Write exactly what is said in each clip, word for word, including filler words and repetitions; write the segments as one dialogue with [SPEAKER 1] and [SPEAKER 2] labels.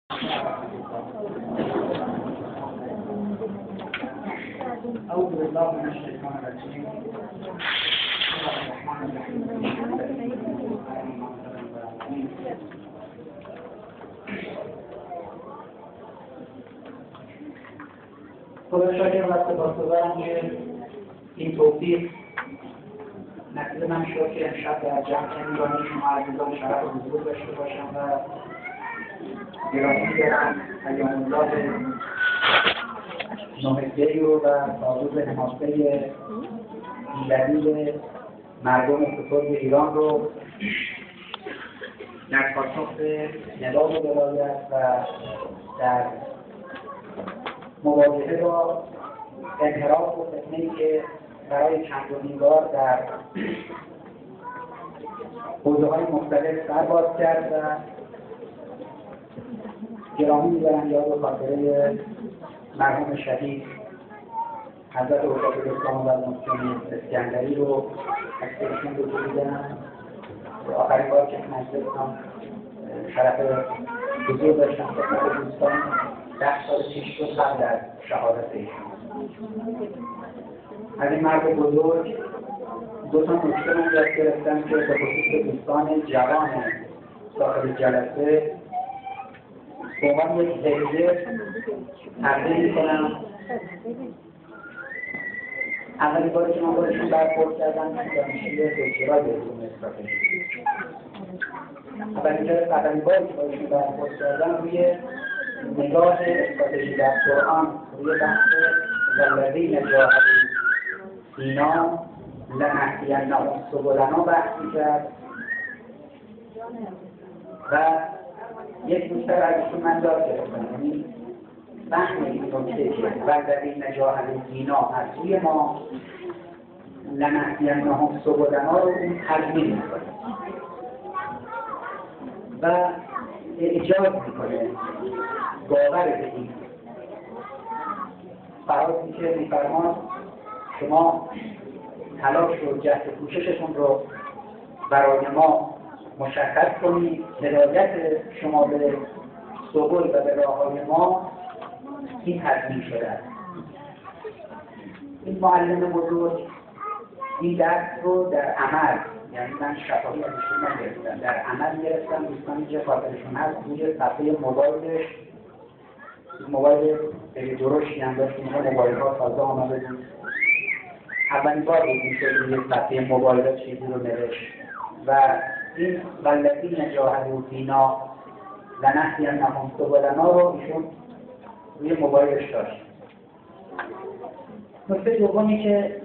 [SPEAKER 1] أعوذ بالله من الشيطان الرجيم. بسم الله الرحمن الرحيم. خدا شاکر و سپاسگزارم که این توفیق نصیب من شد که امشب در جمع نورانی شما عزیزان شرف و حضور داشته باشم و گرامی دارم ایام الله نومدهی و تاروز حماسه ایلدی مردم بزرگ ایران رو در پاسخ به ندای ولایت و در مواجهه با انحراف و فتنه‌ای که برای چندمین بار در حوزه‌های مختلف سر باز کرد و گرامی می‌برم یاد و خاطره مرحوم شهید حضرت استاد اسلام و محسن اسکندری رو اکثرشون رو دیدم و آخرین بار که مجلس هم شرف حضور داشتم خدمت دوستان ده سال پیش رو قبل از شهادت ایشون. از این مرد بزرگ دو تا نکته من یاد گرفتم که به خصوص دوستان جوان داخل جلسه به عنوان یک حیزه تقدیم می‌کنم. اولین باری که من باشون برخورد کردم دانشجوی دکترای علوم استراتژی. اولین باری که باشون برخورد کردم روی نگاه استراتژی در قرآن روی بحث والذین جاهدوا فینا لنهدینهم سبلنا بحث می‌کرد و یک بیشتر ازشون من داد گرفتم، یعنی فهم این نکته که والذین جاهدوا فینا از روی ما لنهدینهم سبلنا رو اون تضمین می‌کنه و ایجاد می‌کنه باور به این فرازی که می‌فرماد شما تلاش و جهد کوششتون رو برای ما مشخص کنید، هدایت شما به سبل و به راه‌های ما این تضمین شده است. این معلم بزرگ این درس رو در عمل، یعنی من شفاهی از ایشون نگرفتم، در عمل گرفتم. دوستانی که خاطرشون هست روی صفحه موبایلش، موبایل خیلی درشتی هم داشت، اینها موبایل ها تازه آمده بود، اولین بار بود میشد روی صفحه موبایل چیزی رو نوشت و این والذین جاهدوا فینا لنهدینهم سبلنا رو ایشون روی موبایلش داشت. نکته دومی که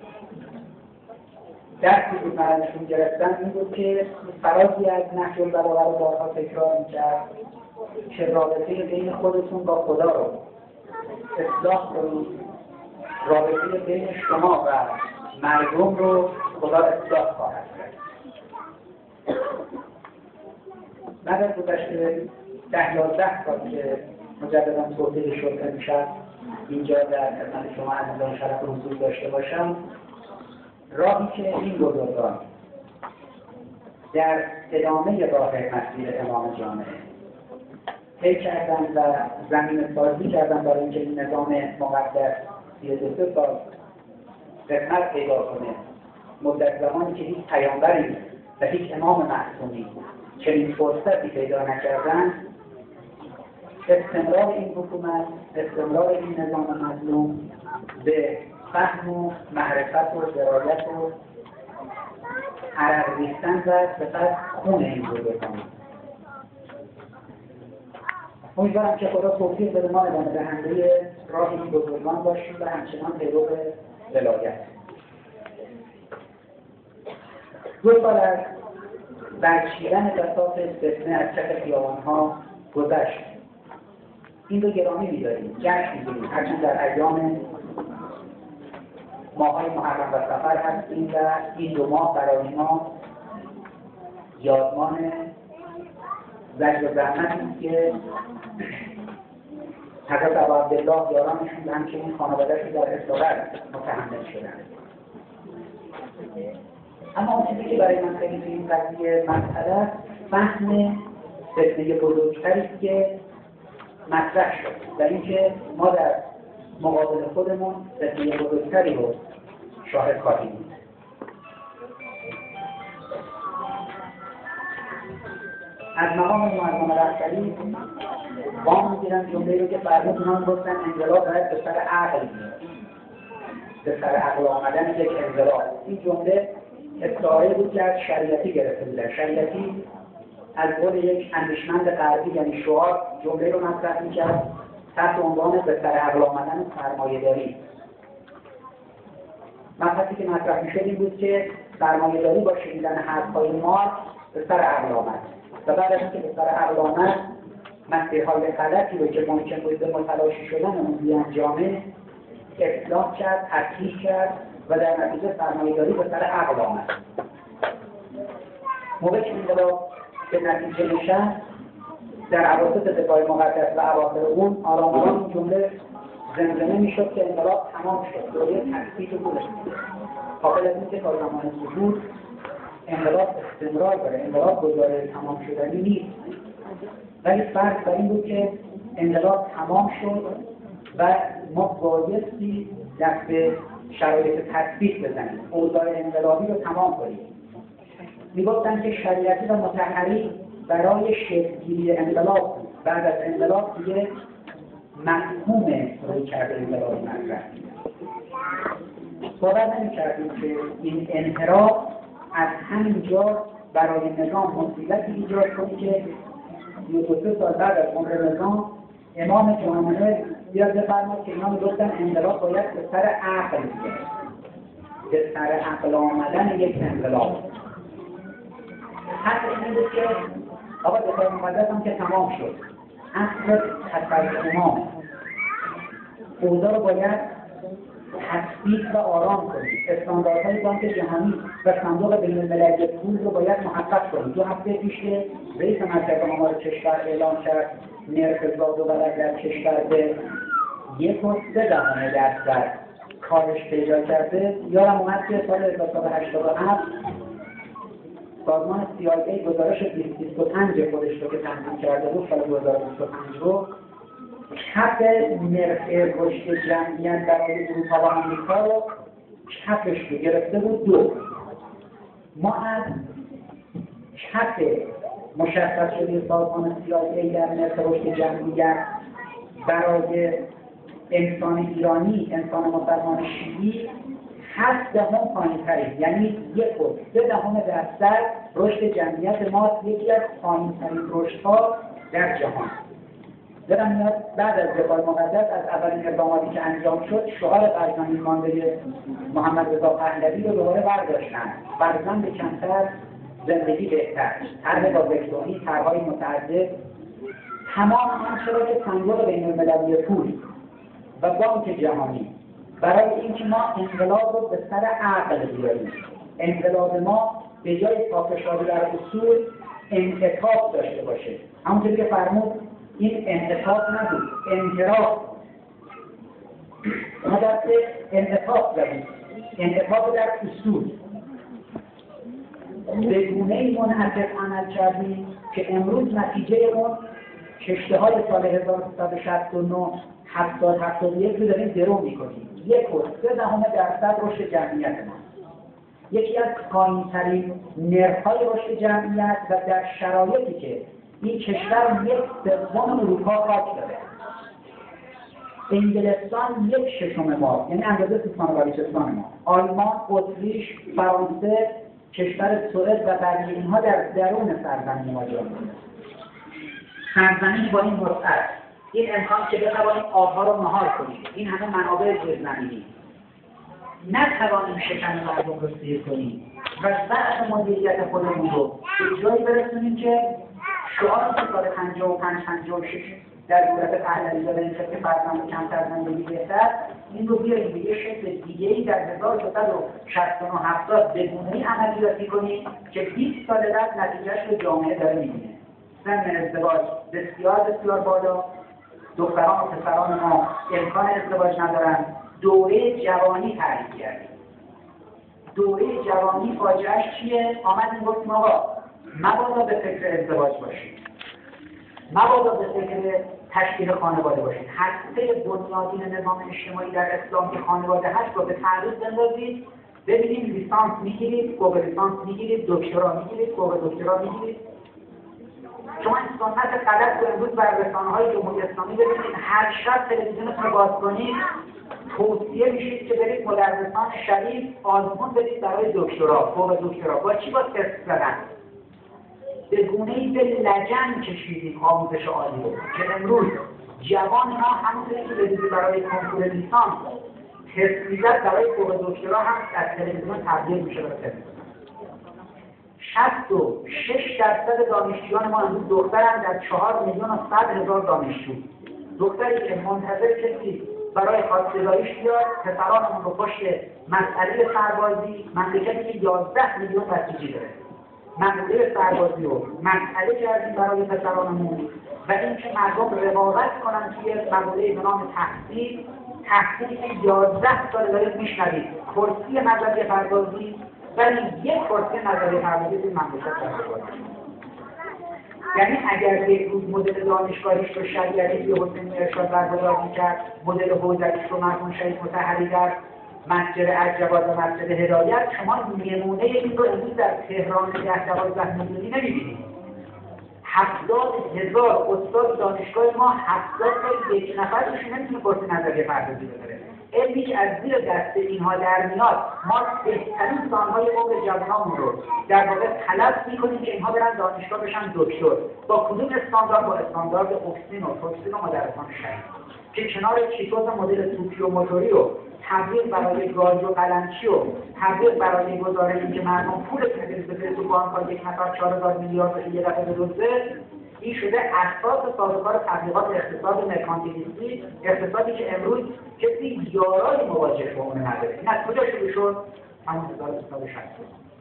[SPEAKER 1] درسی بود من ازشون گرفتم این بود که فرازی از نهج البلاغه رو بارها تکرار میکرد که رابطه بین خودتون با خدا رو اصلاح کنید، رابطه بین شما و مردم رو خدا اصلاح خواهد کرد. بعد از گذشته ده یازده سال که مجددا توضیح شد امشب اینجا در خدمت شما عزیزان شرف حضور داشته باشم، راهی که این بزرگان در ادامه راه مسیر امام جامعه طی کردن و زمین سازی کردن برای اینکه این نظام مقدس سی و دو سال قدمت پیدا کنه، مدت زمانی که هیچ پیامبری و هیچ امام معصومی چنین فرصتی پیدا نکردن، استمرار این حکومت، استمرار این نظام مظلوم به فهم و معرفت و درایت و عرق ریختن و سپس خون این بزرگان. امیدوارم که خدا توفیق بده ما ادامه دهنده راه این بزرگان باشیم و همچنان پیرو ولایت. دو سال از برچیدن بساط فتنه از چپ خیابان‌ها گذشت. این رو گرامی می‌داریم، جشن می‌گیریم، هرچند در ایام ماه‌های محرم و سفر هستیم و این دو ماه برای ما یادمان زجر و زحمتی است که حضرت ابوعبدالله یارانشون و همچنین خانواده‌شون در اسارت متحمل شدند. اما اون چیزی که برای من خیلی توی این قضیه مسئله است، فهم فتنه بزرگتری است که مطرح شد در اینکه ما در مقابل خودمون فتنه بزرگتری رو شاهد خواهیم بود. از مقام معظم رهبری وام میگیرن جمله رو که فرمود اونا گفتن انقلاب باید به سر عقل میاد، به سر عقل آمدن یک انقلاب. این جمله استعاره بود که از شریعتی گرفته بودن. شریعتی از قول یک اندیشمند غربی یعنی شعار جمله رو مطرح میکرد تحت عنوان به سر عقل آمدن سرمایه‌داری. مطلبی که مطرح میشد این بود که سرمایه‌داری با شنیدن حرف‌های مارکس به سر عقل آمد و بعد از اینکه به سر عقل آمد مسیرهای غلطی رو که ممکن بود به متلاشی شدن اون بی‌انجامه اصلاح کرد، تصحیح کرد و در نتیجه سرمایه‌داری به سر عقل آمد. موقعی که انقلاب به نتیجه نشست در اواسط دفاع مقدس و اواخر اون آرام آرام این جمله زمزمه میشد که انقلاب تمام شد، دوره تثبیت و گذشت. قابل از اینکه تا زمان ظهور انقلاب استمرار داره، انقلاب گزاره تمام شدنی نیست. ولی فرق بر این بود که انقلاب تمام شد و ما بایستی دست به شرایط تثبیت بزنیم، اوضاع انقلابی رو تمام کنیم. میگفتن که شریعتی و مطهری برای شکل‌گیری انقلاب بود. بعد از انقلاب دیگه مفهوم روی کرده انقلابی مطرح بود. باور نمی‌کردیم که این انحراف از همینجا برای نظام مصیبتی ایجاد کنه که دو سه سال بعد از عمر نظام امام جامعه بیاد بفرماد که اینا میگفتن انقلاب باید به سر عقل بیاد، به سر عقل آمدن یک انقلاب. حتی این بود که آقا دفاع مقدس هم که تمام شد، اصل تطبیق امام اوضاع رو باید تثبیت و آرام کنید. استانداردهای بانک جهانی و صندوق بین‌المللی پول رو باید محقق کنید. دو هفته پیش که رئیس مرکز آمار کشور اعلام کرد نرخ زاد و ولد در کشور به یک و سه دهم درصد کاهش پیدا کرده. یادم اومد که سال هزار و نهصد و هشتاد و هفت سازمان سی آی ای گزارش بیست بیست و پنج خودش رو که تنظیم کرده بود سال دو هزار و بیست و پنج رو کف نرخ رشد جمعیت برای اروپا و آمریکا رو کفش رو گرفته بود دو. ما از کف مشخص شده سازمان سی آی ای در نرخ رشد جمعیت برای انسان ایرانی، انسان مسلمان شیعی هفت دهم پایین‌ترین، یعنی یک و سه دهم درصد رشد جمعیت ما یکی از پایین‌ترین رشدها در جهان. یادم میاد بعد از دفاع مقدس از اولین اقداماتی که انجام شد شعار فرزند مانده محمد رضا پهلوی رو دوباره برداشتن، فرزند کمتر زندگی بهتر، طرح با وکتوری، طرح‌های متعدد، تمام آنچه را که صندوق بین‌المللی پول و بانک جهانی برای اینکه ما انقلاب رو به سر عقل بیاریم، انقلاب ما به جای پافشاری در اصول انعطاف داشته باشه. همونطوری که فرمود این انعطاف نبود، انحراف. ما دست انعطاف داریم، انعطاف در اصول. به گونه‌ای منحصر عمل کردیم که امروز نتیجه اون کشته های سال هزار و سیصد و شصت و نه هفتاد هفتاد و یک رو داریم درو میکنیم. یک و سه دهم درصد رشد جمعیت ما، یکی از پایین‌ترین نرخ‌های رشد جمعیت و در شرایطی که این کشور یک سوم اروپا خاک داره، انگلستان یک ششم ما، یعنی اندازه سیستان و بلوچستان ما، آلمان، اتریش، فرانسه، کشور سوئد و بقیه اینها در درون سرزمین ما جا می‌گیرند. سرزمین با این وسعت، این امکان که بتوانیم آبها رو مهار کنیم، این همه منابع زیرزمینی، نتوانیم شکم مردم رو سیر کنیم و ضعف مدیریت خودمون رو به جایی برسونیم که شعار که سال پنجاه و پنج پنجاه و شش در دولت پهلوی داره این که فرزند کمتر زندگی بهتر، این رو بیاییم به یه شکل دیگه‌ای در هزار و سیصد و شصت و نه هفتاد به گونه‌ای عملیاتی کنیم که بیست سال بعد نتیجهش رو جامعه داره می‌بینه. سن ازدواج بسیار بسیار بالا، دختران و پسران ما امکان ازدواج ندارن. دوره جوانی تعریف کردیم. دوره جوانی فاجعه‌اش چیه؟ آمدیم گفتیم آقا مبادا به فکر ازدواج باشیم، مبادا به فکر تشکیل خانواده باشید. هسته بنیادین نظام اجتماعی در اسلام که خانواده هست رو به تعریف بندازید، ببینید لیسانس میگیرید، فوق لیسانس میگیرید، دکترا میگیرید، فوق دکترا میگیرید. شما این سنت غلط رو امروز بر رسانه‌های جمهوری اسلامی ببینید، هر شب تلویزیونتون رو باز کنید توصیه میشید که برید مدرسان شریف آزمون بدید برای دکترا، فوق دکترا. با چی؟ با تست زدن. به گونه‌ای به لجن کشیدیم آموزش عالی رو که امروز جوان ما همونطوری که بدید برای کنکور لیسانس تست میزد، برای فوق دکترا هم از تلویزیون تبدیل میشه به تست. شصت و شش درصد دانشجویان ما امروز دخترن در چهار میلیون و صد هزار دانشجو. دختری که منتظر کسی برای خواستگاریش بیاد، پسرانمون رو پشت مسئله سربازی، مملکتی که یازده میلیون بسیجی داره، مسئله سربازی رو مسئله کردیم برای پسرانمون و اینکه مردم رقابت کنن توی مقوله به نام تحصیل، تحصیلی که یازده سال دارید میشنوید کرسی نظریه پردازی، ولی یک کرسی نظریه پردازی توی مملکت پردازی. یعنی اگر یک روز مدل دانشگاهیش رو شریعتی به حسین ارشاد برگزار می‌کرد، مدل حوزه‌ایش رو مرحوم شریف مطهری در مسجد الجواد و مسجد هدایت، شما نمونه این رو امروز در تهران ده دوازده میلیونی نمی‌بینید. هفتاد هزار استاد دانشگاه ما، هفتاد تا یک نفر توش نمیتونه کرسی نظریه پردازی بذاره. علمی که از زیر دست اینها در میاد، ما بهترین سالهای عمر جوانامون رو در واقع تلف میکنیم که اینها برن دانشگاه بشن دکتر. با کدوم استاندارد؟ با استاندارد اوکسین و توکسین و مدرسان شهر که کنار چیتوز مدل توپی و موتوری رو تبلیغ برای گاز و قلمچی و تبلیغ برای گزارش اینکه مردم پول تبلیغ بده تو بانک یک نفر چهار هزار میلیارد رو یه دفعه بدزده، این شده اساس سازوکار تبلیغات اقتصاد مرکانتیلیستی، اقتصادی که امروز کسی یارای مواجه با اون نداره. این از کجا شروع شد؟ همون هزار و سیصد و شصت.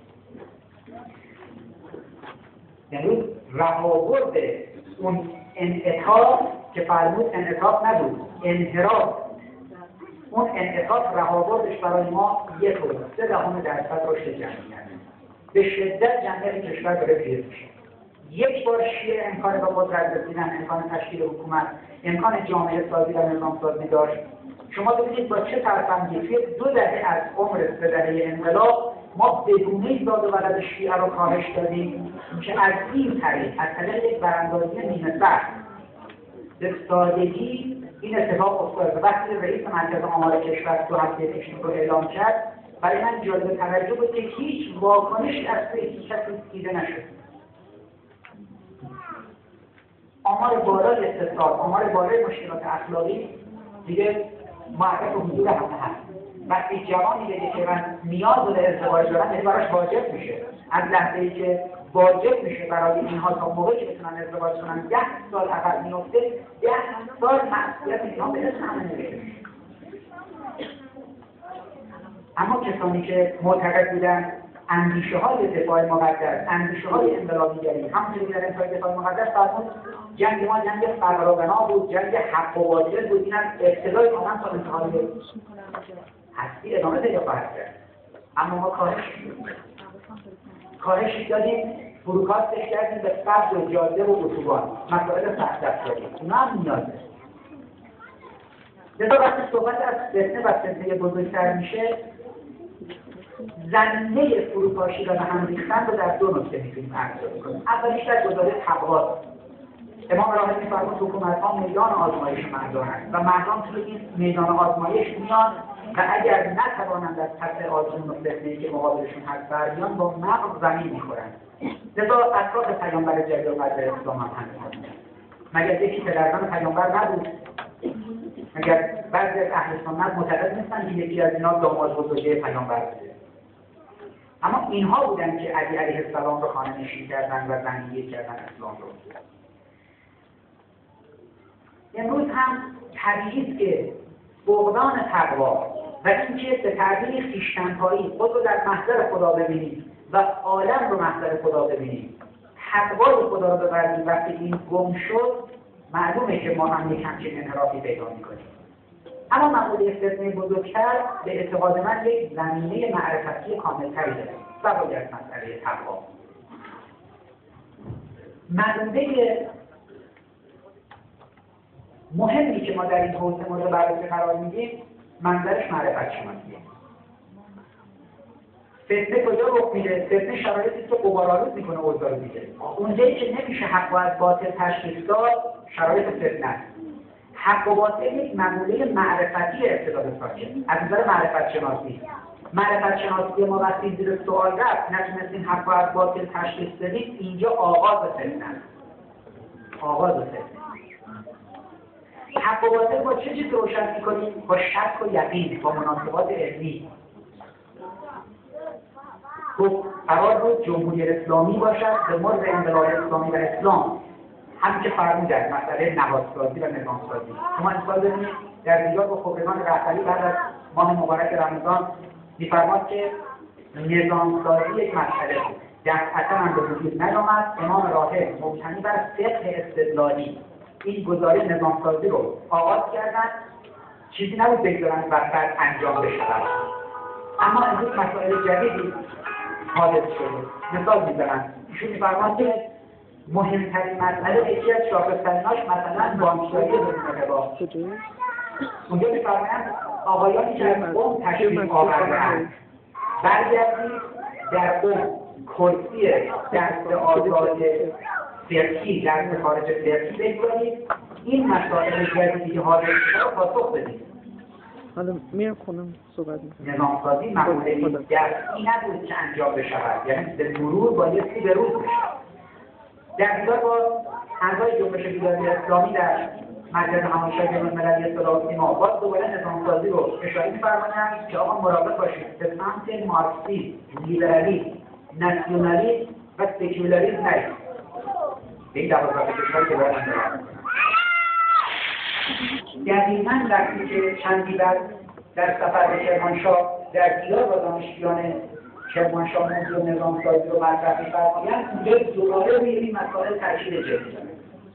[SPEAKER 1] یعنی رهاورد اون انعطاف که فرمود انعطاف نبود، انحراف. اون انعطاف رهاوردش برای ما یک و سه دهم درصد رشد جمعیت. به شدت جمعیت کشور داره پیر میشه. یک بار شیعه امکان با قدرت رسیدن، امکان تشکیل حکومت، امکان جامعه سازی و نظام سازی داشت. شما ببینید با چه ترفندی توی دو دهه از عمر سه دهه انقلاب ما بدونی زاد و ولد شیعه رو کاهش دادیم که از این طریق، از طریق یک براندازی نیمه سخت به سادگی این اتفاق افتاد. وقتی رئیس مرکز آمار کشور دو هفته پیش رو اعلام کرد، برای من جالب توجه بود که هیچ واکنشی از سوی هیچ کسی دیده نشد. آمار بالای اقتصاد، آمار بالای مشکلات اخلاقی دیگه معرف حضور همه هست. وقتی جوانی بگه که من نیاز به ازدواج دارم، یعنی براش واجب میشه. از لحظه‌ای که واجب میشه برای اینها تا موقعی که بتونن ازدواج کنن ده سال عقب میفته، ده سال مسئولیت اینها به اسم همه نوشته میشه. اما کسانی که معتقد بودن اندیشه های دفاع مقدس، اندیشه های انقلابیگری، همونطوری که در انتهای دفاع مقدس فرمود جنگ ما جنگ فقر و غنا بود، جنگ حق و باطل بود. این از ابتدای آدم تا انتهای هستی ادامه پیدا خواهد کرد. اما ما کاهش کاهش دادیم، فروکاستش کردیم به سبز و جاده و اتوبان، مسائل سخت دستیابی. اونا هم نیازه. لذا وقتی صحبت از فتنه و فتنه بزرگتر میشه، زمینه فروپاشی و به هم ریختن رو در دو نکته میتونیم ارزیابی کنیم. اولیش در گزاره تقوا. امام راهب می‌فرمود حکومت‌ها میدان آزمایش مردانند و مردان توی این میدان آزمایش میان و اگر نتوانند از پس آزمون و فتنه‌ای که مقابلشون هست بریان، با مغز زمین می‌خورند. لذا اطراف پیامبر جدید و قدر اسلام هم همین. مگر یکی پدرزن پیامبر نبود؟ مگر بعضی از اهل سنت معتقد نیستن که یکی از اینا داماد بزرگه پیامبر بوده؟ اما اینها بودن که علی علیه السلام رو خانه‌نشین کردن و زندگی کردن اسلام رو. امروز هم طبیعی است که فقدان تقوا و اینکه به تعبیر خویشتن‌پایی خود رو در محضر خدا ببینید و عالم رو محضر خدا ببینید، تقوای خدا رو ببرید، وقتی این گم شد معلومه که ما هم یک همچین انحرافی پیدا می‌کنیم. اما مقوله فتنه بزرگتر به اعتقاد من یک زمینه معرفتی کاملتری داره و باید مسئله تقوا. مقوله مهمی که ما در این حوزه مورد بررسی قرار میدیم منظرش معرفت شناسیه. فتنه کجا رخ میده؟ فتنه شرایطی که غبارآلود میکنه اوضاع رو دیگه. اونجایی که نمیشه حق و از باطل تشخیص داد شرایط فتنه است. حق و باطل یک مقوله معرفتی ارتباط ساکن از نظر معرفت شناسی. معرفت شناسی ما وقتی زیر سوال رفت نتونستیم حق و از باطل تشخیص بدیم، اینجا آغاز فتنه است. آغاز فتنه. حق و باطل با چه چیز روشن میکنیم؟ با شک و یقین، با مناسبات علمی. خب قرار بود جمهوری اسلامی باشد به مرز انقلاب اسلامی و اسلام، همین که فرمودن مسئله نهادسازی و نظامسازی. شما امسال ببینید در دیدار با خبرگان رهبری بعد از ماه مبارک رمضان می‌فرماد که نظامسازی یک مسئله بود، دفعتا هم به وجود نیامد. امام راهب مبتنی بر فقه استدلالی این گزارش نظامسازی رو آغاز کردن، چیزی نبود بگذارن و بعد انجام بشود. اما امروز مسائل جدیدی حادث شده. مثال می‌زنم، ایشون می‌فرماد که مهمترین مسئله یکی از شاخص‌تریناش مثلا بانکداری بدون ربا. اونجا می‌فرمایند آقایانی که از قوم تشریف آورده‌اند برگردید در قوم کرسی دست آزاد فقهی درس خارج فقهی بگذارید، این مسائل جدیدی که حادث شده رو پاسخ بدید.
[SPEAKER 2] حالا میرم خونم صحبت میکنم.
[SPEAKER 1] نظامسازی مقوله دستی نبود که انجام بشود، یعنی به مرور بایستی به روز بشود. در دیدار با اعضای جنبش بیداری اسلامی در مرکز همایشگاه بین‌المللی اصلاح و سیما باز دوباره نظامسازی رو اشاره می‌فرمایند که آقا مراقب باشید به سمت مارکسیسم، لیبرالیسم، ناسیونالیسم و سکولاریسم نرید. به این دوازده کشور که باید انتقال کنند. دقیقاً وقتی که چندی بعد در سفر به کرمانشاه در دیدار با دانشجویان کرمانشاه موضوع نظامسازی رو مطرح می‌فرمایند، اونجا دوباره روی این مسائل تاکید جدی دارند.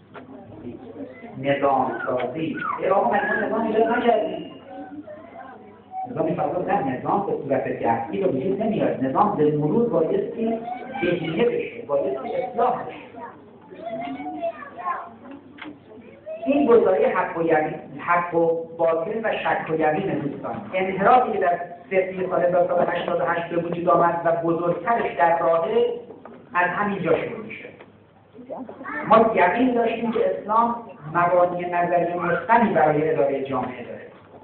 [SPEAKER 1] نظامسازی اراغ مجموع نظام ایجاد نکردیم. نظام می‌فرماید نه، نظام به صورت دستی به وجود نمیاد. نظام به مرور بایستی تجمیه بشه، بایستی اصلاح بشه. این گزاره حق و یقین، حق و باطل و شک و یقین دوستان، انحرافی که در فقه سال هزار و سیصد و هشتاد و هشت به وجود آمد و بزرگترش در راهه از همینجا شروع میشه. ما یقین داشتیم که اسلام مبانی نظری مستقیمی برای اداره جامعه داره.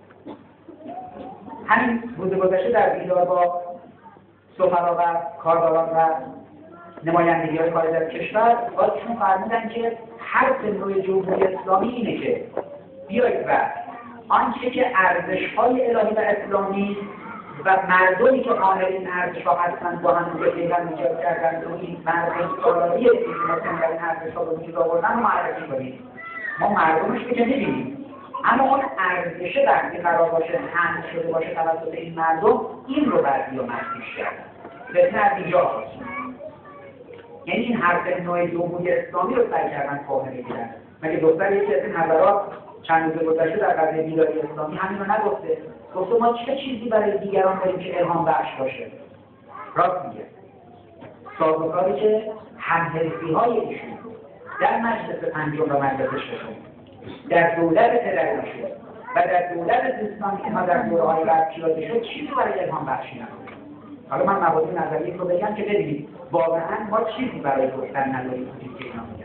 [SPEAKER 1] همین روز گذشته در دیدار با سفرا و کارداران و نمایندگی‌های خارج از کشور بازشون فرمودن که حرف نوع جمهوری اسلامی اینه که بیایید و آنچه که ارزش‌های الهی و اسلامی و مردمی که حامل این ارزش‌ها هستند با هم پیوند ایجاد کردن و این مردم سالاری اسلام در این ارزش‌ها به وجود آوردن رو معرفی کنیم. ما مردمش که نمی‌بینیم، اما اون ارزشه وقتی قرار باشه حمل شده باشه توسط این مردم، این رو بردی و مردیش کردن. به نتیجه یعنی این حرف نوع جمهوری اسلامی رو سعی کردن فاهمه بگیرن. مگه دختر یکی از این حضرات چند روز گذشته در قضیه بیداری اسلامی همین رو نگفته؟ گفته ما چه چیزی برای دیگران داریم که الهام بخش باشه؟ راست میگه. سازوکاری که همحرفی‌های ایشون در مجلس پنجم و مجلس ششم، در دولت پدرشون و در دولت دوستانی که ما در دوره‌های بعد پیاده شد چیزی برای الهام بخشی نبوده. حالا من مبادی نظری رو بگم که ببینید واقعا ما چیزی برای گفتن نداریم که اینا میگن.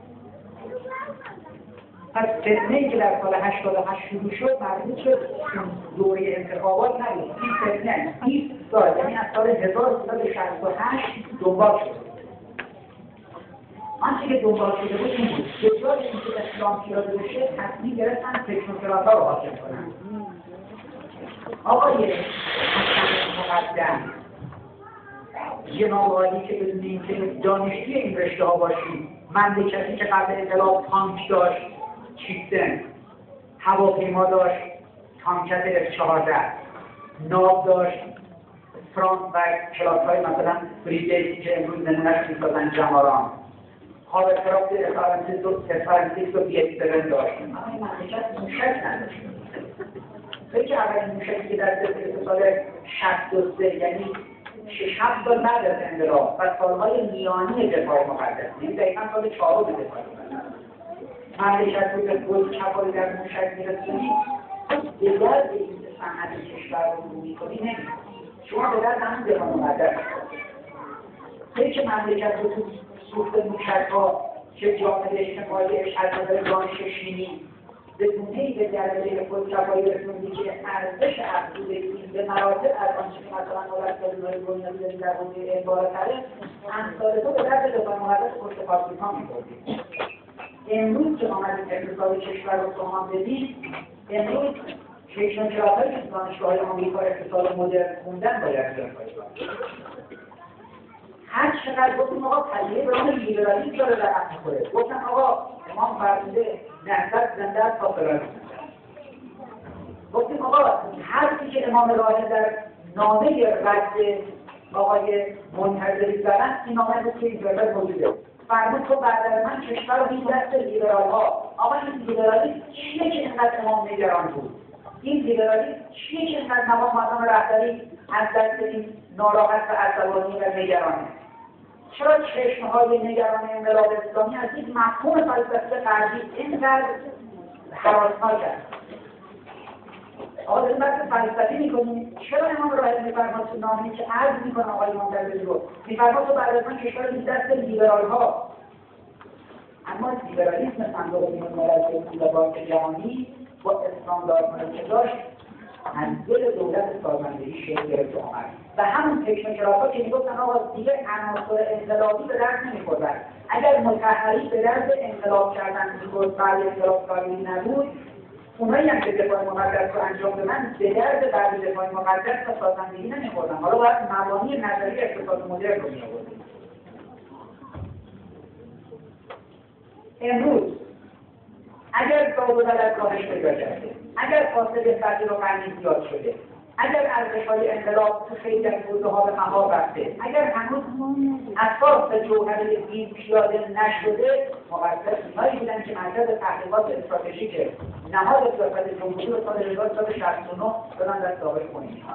[SPEAKER 1] پس فتنه‌ای که در سال هشتاد و هشت شروع شد مربوط شد دوره انتخابات نبود. این فتنه بیست سال، یعنی از سال هزار و سیصد و شصت و هشت دنبال شد. آنچه که دنبال شده بود این بود به جای اینکه اسلام پیاده بشه تصمیم گرفتن تکنوکرات‌ها رو حاکم کنن. آقای مقدم جناب عالی که بدونیم که دانشجوی این رشته ها باشیم، مملکتی که قبل انقلاب تانک داشت، چیستن، هواپیما داشت، تانکت اف چهارده، ناو داشت، فرانس و کلاس های مثلا بریجیسی که امروز نمونهش میسازن جماران، هاورکرافت اسفرانسیس و بی اس سون داشت. اما این مملکت موشک نداشت. فکر اولین موشکی که در سال شصت و سه یعنی شش هفت سال بعد از انقلاب و سالهای میانی دفاع مقدس، یعنی دقیقا سال چهارم دفاع مقدس مملکت رو به گل چپاری در موشک میرسونی به درد این صنعت کشور رو رو میکنی نمیدونی شما به درد همون دفاع مقدر هیچ مملکت رو تو سوخت موشک ها چه جامعه اجتماعیش از نظر دانش شیمی به گونه‌ای به درجه خودکفایی رسوندی که ارزش افزودگی به مراتب از آنچه که مثلا دولت‌های بنیادی داریم در حوزه بالاتره امثال تو به درد دفاع مقدس پشت پاسیکان می‌خوردیم. امروز که آمدید اقتصاد کشور رو سامان بدید، امروز تکنوکرات‌هایی که دانشگاه‌های آمریکا اقتصاد مدرن خوندن باید بیان پایگاه. هر چقدر گفتیم آقا پدیده به اون لیبرالیسم داره در اصل خوره. گفتم آقا امام فرموده نهضت زنده است تا فراریسم. گفتیم آقا حرفی که امام راهب در نامه رد آقای منتظری زدن این نامه بود که اینجا موجوده. فرمود تو بعد از من کشور رو این دست لیبرال ها. آقا این لیبرالیسم چیه که اینقدر امام نگران بود؟ این لیبرالیسم چیه که اینقدر نواب مقام رهبری از دست این ناراحت و عصبانی و نگرانه؟ چرا چشمهای نگران انقلاب اسلامی از یک مفهوم فلسفی غربی اینقدر هراسناک است؟ آقا داریم بحث فلسفی میکنیم. چرا امام راهب میفرماد تو نامه‌ای که عرض میکنه آقای منتظری رو میفرماد تو بعد از من کشور رو دست لیبرال ها. اما لیبرالیسم صندوق بین‌المللی پول بانک جهانی با استانداردهایی که داشت از دل دولت سازندگی شکل گرفت آمد و همون تکنوکرات‌ها که میگفتن آقا دیگه عناصر انقلابی به درد نمی‌خوردن. اگر متحری به درد انقلاب کردن می‌خورد بعد انقلاب کاری نبود، اونایی هم که دفاع مقدس رو انجام دادن به درد بعد دفاع مقدس و سازندگی نمی‌خوردن. حالا باید مبانی نظری اقتصاد مدرن رو می‌آوردیم. امروز اگر داد و دلت کاهش پیدا کرده، اگر فاصله فقیر و غنی زیاد شده، اگر ارزش‌های انقلاب تو خیلی از حوزه‌ها به محال رفته، اگر هنوز اساس جوهره دین پیاده نشده، مقصر اونایی بودن که مرکز تحقیقات استراتژیک نهاد ریاست جمهوری رو سال هزار و سیصد و شصت و نه دادن دست آقای خمینی.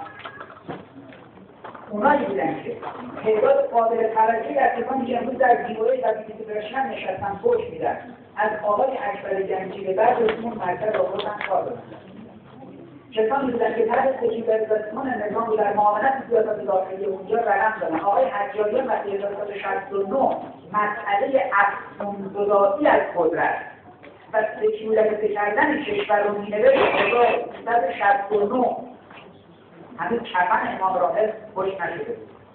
[SPEAKER 1] اونایی بودن که تعداد قابل توجهی در کسانی که امروز در دیواره و ویزیتورشن نشستن فوش میدن از آقای اکبر گنجی به بعد رسمون مرکز آوردن کار دادن. کسانی بودن که تحت سکولاریزاسیون نظام در معاونت سیاست داخلی اونجا رقم دادن. آقای حجاریان وقتی هزار و سیصد و شصت و نه مسئله افزون‌زدایی از قدرت و سکولاریزه کردن کشور رو مینوشت هزار و سیصد و شصت و نه هنوز کفن امام راهب خوش نشده.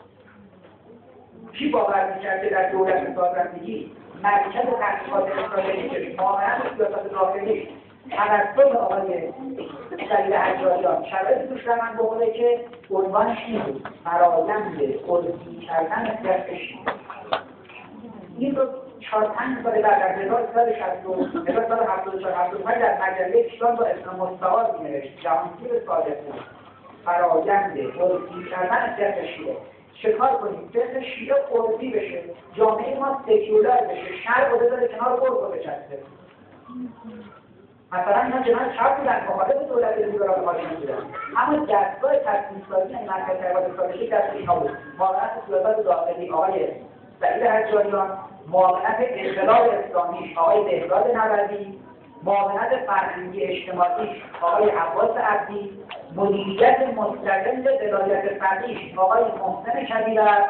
[SPEAKER 1] کی باور می‌کرد که در دولت سازندگی مرکز تحقیقات استراتژیک معاونت سیاست داخلی توسط آقای سید حجاریان شرایطی توش روند بخوره که عنوانش این بود فرآیند قدسی کردن دستش. این رو چهار پنج سال بعد از هزار و سیصد و شصت و هزار و سیصد و هفتاد و چهار هفتاد و پنج در مجله کشان با اسم مستعار می‌نوشت جهانگیر صادق بود. فرآیند قدسی کردن دست شیعه. چه کار کنیم؟ دست شیعه قدسی بشه، جامعه ما سکولار بشه، شرق رو بذاره کنار قرب رو بچسته. مثلا اینا جنان چپ بودن، مخالف دولت لیبرال حاکم بودن، اما دستگاه تصمیم‌سازی این مرکز تحقیقات استراتژیک دست اینا بود. معاونت سیاست داخلی آقای سعید حجاریان، معاونت انقلاب اسلامی آقای بهزاد نبوی، معاونت فرهنگی اجتماعی آقای عباس عبدی، مدیریت مستقل ولایت فقیه آقای محسن کبیره.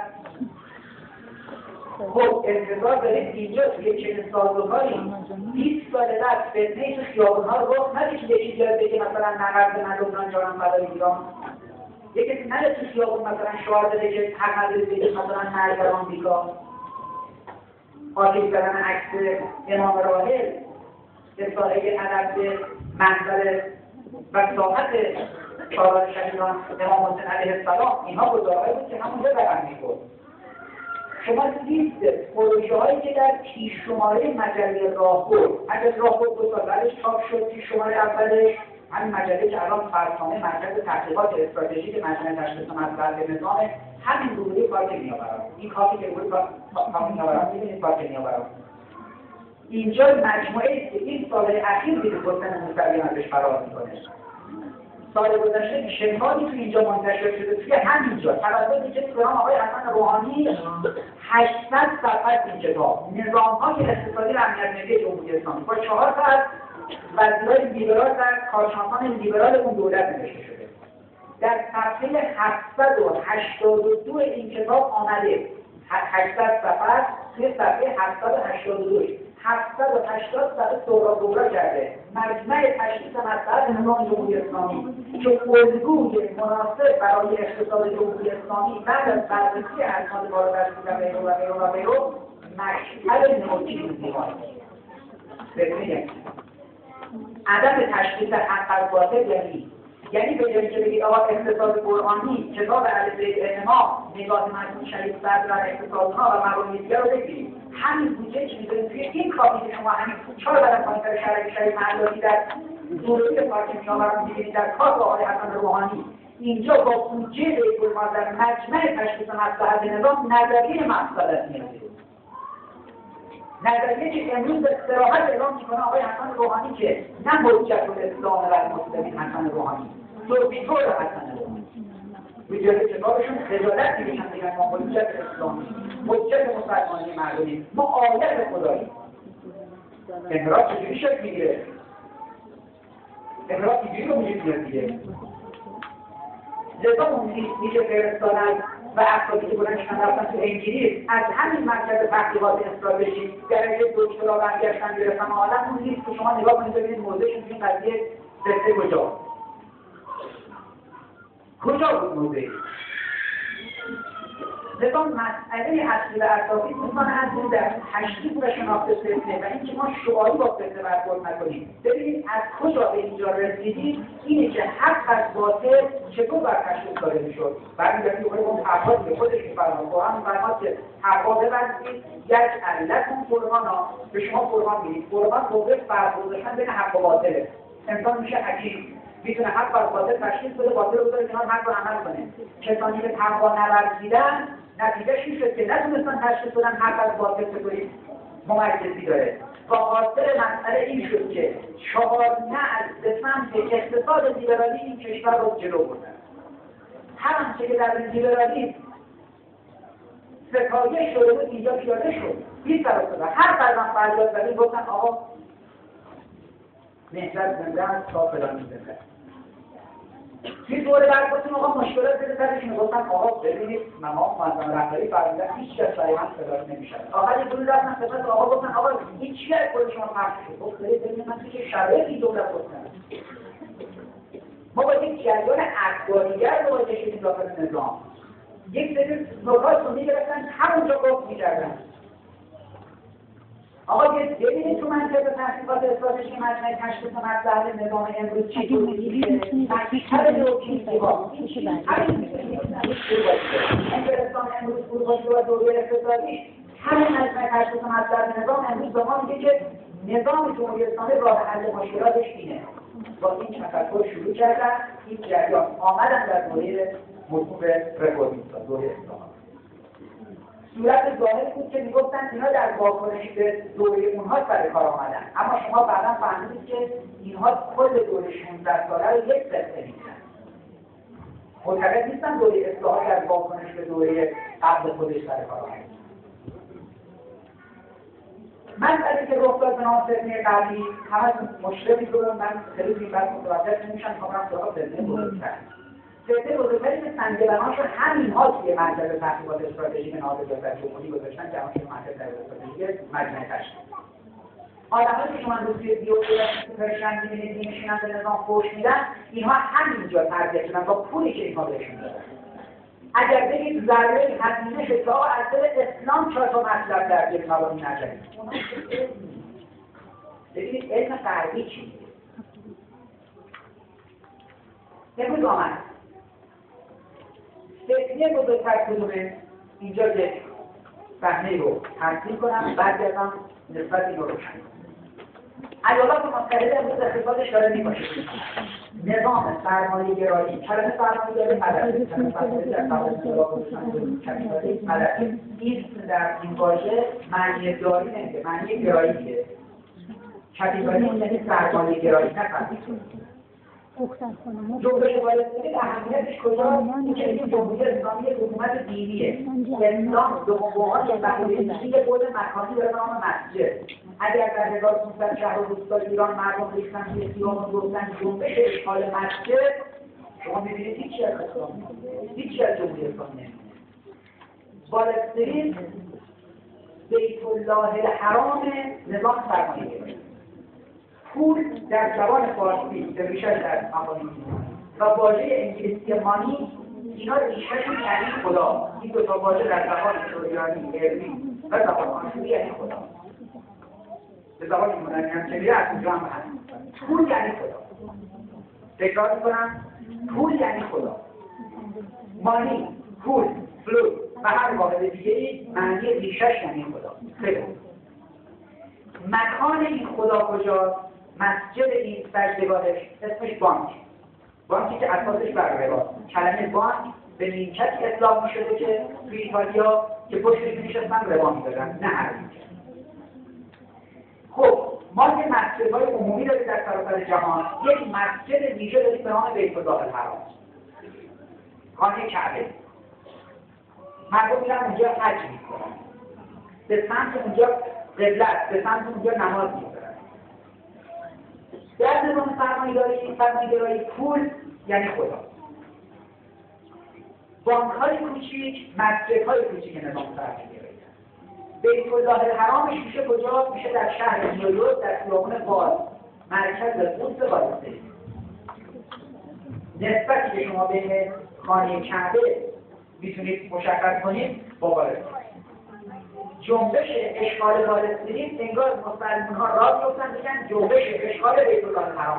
[SPEAKER 1] خب انتظار دارید اینجا توی چنین سازوکاری بیست سال بعد فتنه تو خیابون‌ها رخ نده که یکی بیاد بگه مثلا نقد من لبنان جانم فدای ایران، یکی نده تو خیابون مثلا شعار بده که حق ندارید بگید مثلا مرگ در آمریکا، آتش زدن عکس امام راهب، اصلاحه ادب به منظر و ساحت چهاران شهیدان امام حسین علیه السلام، اینها گزاره‌هایی بود که همونجا رقم می‌خورد. شما لیست پروژه‌هایی که در پیش شماره مجله راهبرد، اگر راهبرد دو سال بعدش چاپ شد، پیش شماره اولش همین مجله که الان فرسانه مرکز تحقیقات استراتژیک مجمع تشخیص مصلحت نظام همین روزی کار که می‌آورد. این کافی که بود کار می‌آورد، می‌بینید کار که می‌آورد. اینجا مجموعه این سال اخیر دیگه گفتن موسوی ازش فرار می‌کنه. سال گذشته شنهادی تو اینجا منتشر شده توی همینجا توسط کسی به نام آقای حسن روحانی هشتصد صفحه این کتاب نظام‌های اقتصادی و امنیت ملی جمهوری اسلامی با چهار تا از وزیرای لیبرال و کارشناسان لیبرال اون دولت نوشته شده. در صفحه هفتصد و هشتاد و دو این کتاب آمده هشتصد صفحه توی صفحه هفتصد و هشتاد و دو هفتصد و هشتاد صفحه سورا دورا کرده مجمع تشخیص مسئله نظام جمهوری اسلامی که الگوی مناسب برای اقتصاد جمهوری اسلامی بعد از بررسی اسناد بالادستی و غیره و غیره و غیره مشهد نوچین می‌باشد. ببینید عدم تشخیص حق از باطل یعنی یعنی به جایی که بگید آقا اقتصاد قرآنی کتاب الف انما نگاه مجموع شریف صدر و اقتصادها و مبانی دیگر رو بگیرید همین بودجه که می‌ذارید توی این کافی که شما همین چهار برای پایین‌تر شرایط شریف معلومی در دوره پارک می‌آورد می‌بینید در کار با آقای حسن روحانی اینجا با بودجه بیت‌المال در مجمع تشخیص مصلحت نظام نظریه مصلحت می‌آورد نظریه که امروز به صراحت اعلام می‌کنه آقای حسن روحانی که نه حجت الاسلام و المسلمین حسن روحانی دکتر حسن روحانی ویدیوی کتابشون خجالت می‌کشن میگن ما حجت اسلامی حجت مسلمانی مردمی ما آیت خدایی انحراف چجوری شکل میگیره انحراف چجوری رو میگیره دیگه لذا اون میشه فرستادن و افرادی که بودن شدن رفتن تو انگلیس از همین مرکز تحقیقات استراتژی درجه دکترا برگشتن گرفتن عالم اون نیست که شما نگاه کنید ببینید موضعشون این قضیه رسته کجا کجا بود موضعی لذا مسئله اصلی و اساسی دوستان هستیم در تشخیص و شناخت فتنه و اینکه ما شعاری با فتنه برخورد نکنیم. ببینید از کجا به اینجا رسیدیم اینه که حق از باطل چطور بر تشخیص داده میشد. برمیگردیم به اون افرادی که خودش میفرماد قرآن میفرماد که حقا ببندید یک علتون قرآنا به شما قرآن میدید. قرآن موضع فرق گذاشتن بین حق و باطله. انسان میشه حکیم میتونه حق و باطل تشخیص بده باطل رو بذاره کنار حق رو عمل کنه. کسانی که تقوا نورزیدن نتیجهش این شد که نتونستن تشخیص بدن حق از باطل چطوری ممیزی داره. و حاصل مسئله این شد که چهار نعل به سمت اقتصاد لیبرالی این کشور رو جلو بردن. هر آنچه که در لیبرالی ستایش شده بود اینجا پیاده شد. بی سر و صدا هر قدم فریاد زدیم گفتن آقا مهلت زنده است تا فلان زنده توی دوره بعد گفتیم آقا مشکلات بده سرشون گفتن آقا ببینید مقام معظم رهبری فرمودن هیچ کس برای من صداش نمیشه. آخر یه گروه رفتن خدمت آقا گفتن آقا این چیه خود شما پخش شد؟ گفت ببینید من توی شرایطی دولت گفتم ما با یک جریان افکاریگر رو کشیدیم داخل نظام یک سری نکات رو میگرفتن همونجا گفت میکردن آقا ببینید تو منطقه تحقیقات استراتژی مجمع تشخیص مصلحت نظام امروز چطور میشه مشهد نوچین زیبا انگلستان امروز فروپاشی و دوره اقتصادی همین مجمع تشخیص مصلحت نظام امروز به ما میگه که نظام جمهوری اسلامی راه حل مشکلاتش اینه. با این تفکر شروع کردن این جریان آمدن در دوره مرحوم رفرمیستان دوره اصلاحات صورت ظاهر بود که میگفتن اینا در واکنش به دوره اونها سر کار آمدن اما شما بعدا فهمیدید که اینها کل دوره شانزده ساله رو یک سلسله می‌کنن معتقد نیستن دوره اصلاحات در واکنش به دوره قبل خودش سر کار آمد. مسئله که رخ داد به نام فتنه قبلی همه مشرفی رو من خیلی این بحث متوجه نمیشم که من سراغ فتنه بزرگتر فتنه بزرگتری که سنگلناشون همین ها توی مرکز تحقیقات استراتژیک نهاد دولت جمهوری گذاشتن که همون مرکز تحقیقات استراتژیک مجمع تشکیل آدمایی که شما رو توی بیوگرافی پرشن می‌بینید می‌نشینن به نظام فحش میدن اینها همینجا تربیت شدن با پولی که اینها بهشون دادن. اگر بگید ضربه هزینه شد که آقا از دل اسلام چهار تا مطلب در یک مبانی نجدید ببینید علم غربی چی میگه امروز آمد فتنه بزرگتر کدومه اینجا یک صحنه رو ترسیم کنم بعد ازم نسبت این رو روشن کنم. ایالات متحده امروز اقتصادش داره میباشه نظام سرمایه گرایی کلمه سرمایه گرایی مدرسه کلمه سرمایه در قبل مدرسه این در این واژه معنی داری نمیده معنی گرایی میده کپیتالیسم یعنی سرمایه گرایی نه جنبش بالسترین اهمیتش کجاست؟ اینکه جمهوری اسلامی یک حکومت دینیه. اسلام به عنوان یک مکانیزمی یک بود مکانی به نام مسجد. اگر در هزار و پانصد شهر و روستای ایران مردم ریختن توی خیابان گفتن جنبش اشغال مسجد، شما می‌بینید هیچی از اسلام نیست، هیچی از جمهوری اسلامی نیست. بالسترین بیت الله الحرام نظام سرمایه‌داری. پول در زبان فارسی به ریشش در مقامی و واژه انگلیسی مانی، اینا ریشش یعنی خدا. این دو تا واژه در زبان سوریانی عربی و زبان آشوری یعنی خدا. به زبان یونانی هم چه از اونجا هم هست. پول یعنی خدا. تکرار می‌کنم، پول یعنی خدا. مانی، پول، فلوس و هر واحد دیگه‌ای معنی ریشش یعنی خدا. خیلی مکان این خدا کجاست؟ مسجد این سجدگاهش اسمش بانک. بانکی که اساسش بر رباست. کلمه بانک به نیمکتی اطلاق می‌شده که توی ایتالیا که پشتش می‌نشستن ربا می‌دادن، نه هر نیمکت. خب ما که مسجدهای عمومی داریم در سراسر جهان، یک مسجد ویژه داریم به نام بیت الله الحرام، خانه کعبه. مردم میرن اونجا حج می‌کنن، به سمت اونجا قبلت، به سمت اونجا نماز می‌خونن. در نظام سرمایه‌داری، سرمایه‌داری پول یعنی خدا. بانک‌های کوچیک، مسجدهای کوچیک نظام سرمایه‌داری. بیت الله الحرامش میشه کجا؟ میشه در شهر نیویورک در خیابان باز، مرکز قدس بالسترین. نسبتی که شما بین خانه کعبه میتونید مشخص کنید با بالسترین. جنبش اشغال بالسترین انگار مسلمان‌ها راه می‌افتن بگن جنبش اشغال بیت الله الحرام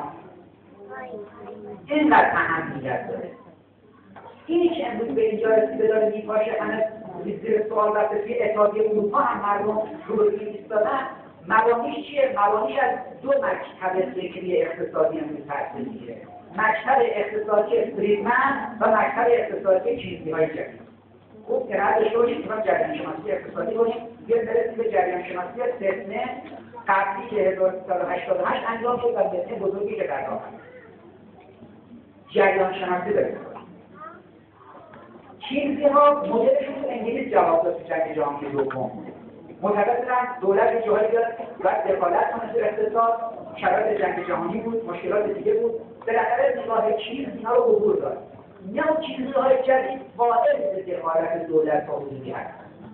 [SPEAKER 1] اینقدر اهمیت داره. اینی که امروز به اینجا رسیده داره میپاشه، همه زیر سوال رفته توی اتحادیه اروپا هم مردم رو به این ایستادن. موانیش چیه؟ موانیش از دو مکتب فکری اقتصادی امروز تأثیر میگیره. مکتب اقتصادی فریدمن و مکتب اقتصادی چینی‌های جدید. خوب که رد شدیم که ما جریان شناسی اقتصادی کنیم، یه برسیم به جریان شناسی سفنه قبلی که هزار و سیصد و هشتاد و هشت انجام شد و سفنه بزرگی که در راه هست. جریان شناسی داریم. چینی‌ها مدلشون تو انگلیس جواب داد تو جنگ جهانی دوم. معتقدن دولت جاهایی دارد باید دخالت کنه تو اقتصاد، شرایط جنگ جهانی بود، مشکلات دیگه بود. بالاخره نگاه چین اینا رو عبور داد. نه چیزهای جدید قائل به دخالت دولت تا حدودی هست.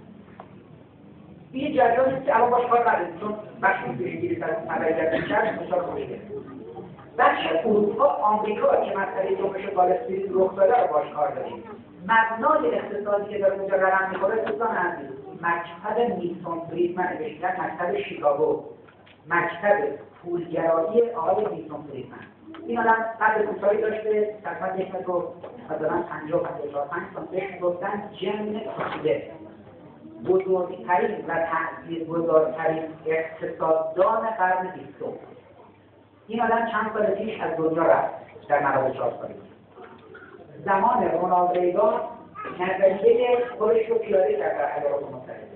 [SPEAKER 1] این جریانی است که الان باش کار نداریم، چون بخشی تو انگلیس از مدرجت میشن بسیار خوشگل. بخش اروپا، آمریکا که مسئله جنبش بالسترین رخ داده رو باش کار داریم. مبنای اقتصادی که داره اونجا رقم می‌خوره دوستان عزیز، مکتب میلتون فریدمن بهشون مکتب شیکاگو، مکتب پولگرایی آقای میلتون فریدمن. این آدم قد کوتاهی داشته، تقریبا یک متر و مثلا پنجاه پنجاه و پنج سانتی گفتن جن کوچیده. بزرگترین و تاثیرگذارترین اقتصاددان قرن بیستم. این آدم چند سال پیش از دنیا رفت در نود و چهار سالگی. زمان رونالد ریگان نظریه خودش رو پیاده کرد در ایالات متحده.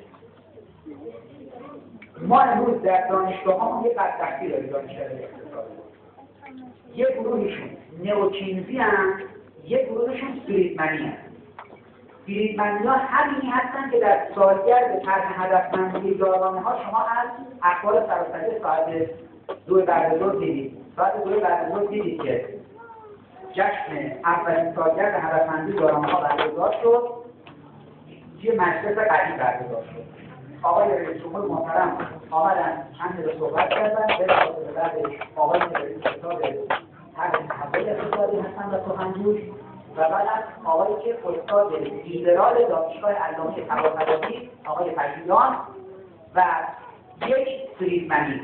[SPEAKER 1] ما امروز در دانشگاه‌ها یه بدبختی داریم دانشگاه اقتصاد. یه گروهشون نئوکینزی هم، یه گروهشون فریدمنی هم. فریدمنی ها همینی هستن که در سالگرد طرح هدفمندی دارانه‌ها شما از اخبار سراسری ساعت دو بعد ظهر دیدید. ساعت دو بعد ظهر دیدید که جشن اولین سالگرد هدفمندی دارانه‌ها برگزار شد. یه مجلس قدیم برگزار شد. آقای رئیس جمهور محترم آمدن چند دقیقه صحبت کردن، به خاطر بعدش آقای رئیس کتاب هر تحول اقتصادی هستن و سخنگوی و بعد از آقایی که استاد لیبرال دانشگاه علامه طباطبایی آقای پژوهان و یک فریدمنی.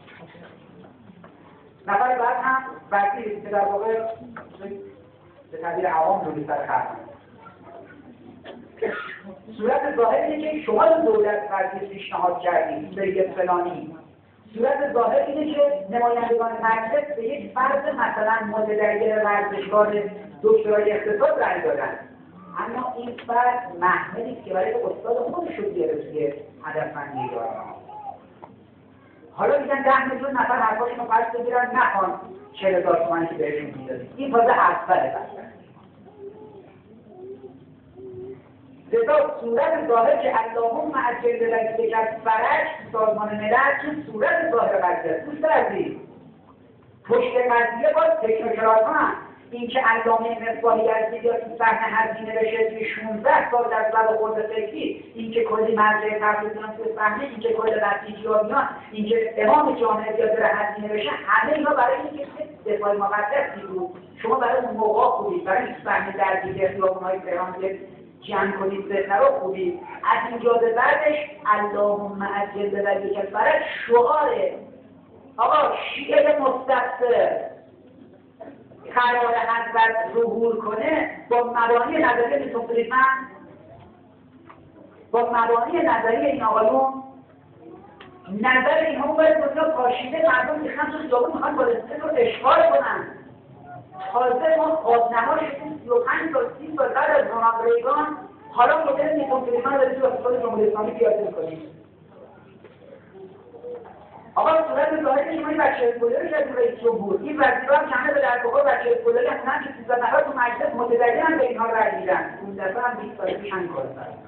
[SPEAKER 1] نفر بعد هم وزیری که در واقع به تعبیر عوام رو سر خرد. صورت ظاهر اینه که شما دولت وزیر پیشنهاد کردید به فلانی. صورت ظاهر اینه که نمایندگان مجلس به یک فرد مثلا مدیر ورزشکار دکترای اقتصاد رأی دادن. اما این فرد محملی که برای استاد خودش رو بیاره توی هدفمندی داره. حالا میگن ده میلیون نفر حرفاشون رو پس بگیرن نخوان چهل هزار تومانی که بهشون میدادیم. این فاز اوله بسته. لذا صورت ظاهر که اللهم عجل لذیذ کرد فرج سازمان ملل که صورت ظاهر قضیه دوست عزیز پشت قضیه باز تکنوکرات هم این که علامه مصباحی یزدی یا تو صحن هزینه بشه توی شانزده سال در زب خورد فکری، این که کلی مرجع تبلیغ بیان توی صحنه، این که کل نتیجه‌ها بیان، این که امام جامعه بیاد بره هزینه بشه، همه اینا برای اینکه دفاع مقدسی بود. شما برای اون موقع خوبید، برای این صحنه درگیری خیابون‌های تهران که جمع کنید فتنه رو خوبید. از اینجا به بعدش اللهم عجل بوجهک الفرج شعاره. آقا شیعه مستقصر قرار حضرت ظهور کنه با مبانی نظریه میتون فریدمن، با مبانی نظریه این آقایون، نظر این همون باید دنیا پاشیده مردم میخوان تو خیابون میخوان فلسطین رو اشغال کنن. تازه ما خواستنما شدیم سی و پنج تا سی سال بعد از رونالد ریگان حالا مدل میتون فریدمن رو دارید تو اقتصاد جمهوری اسلامی پیاده میکنیم. آقا صورت ظاهری شما این بچه اسکولری که از رئیس جمهور این وزیرا هم کمه به در بخور بچه اسکولری هم اونم که سیزده نفر تو مجلس متدلی هم به اینها رأی میدن. اون دفعه هم بیست سال پیش همین کارو کردن.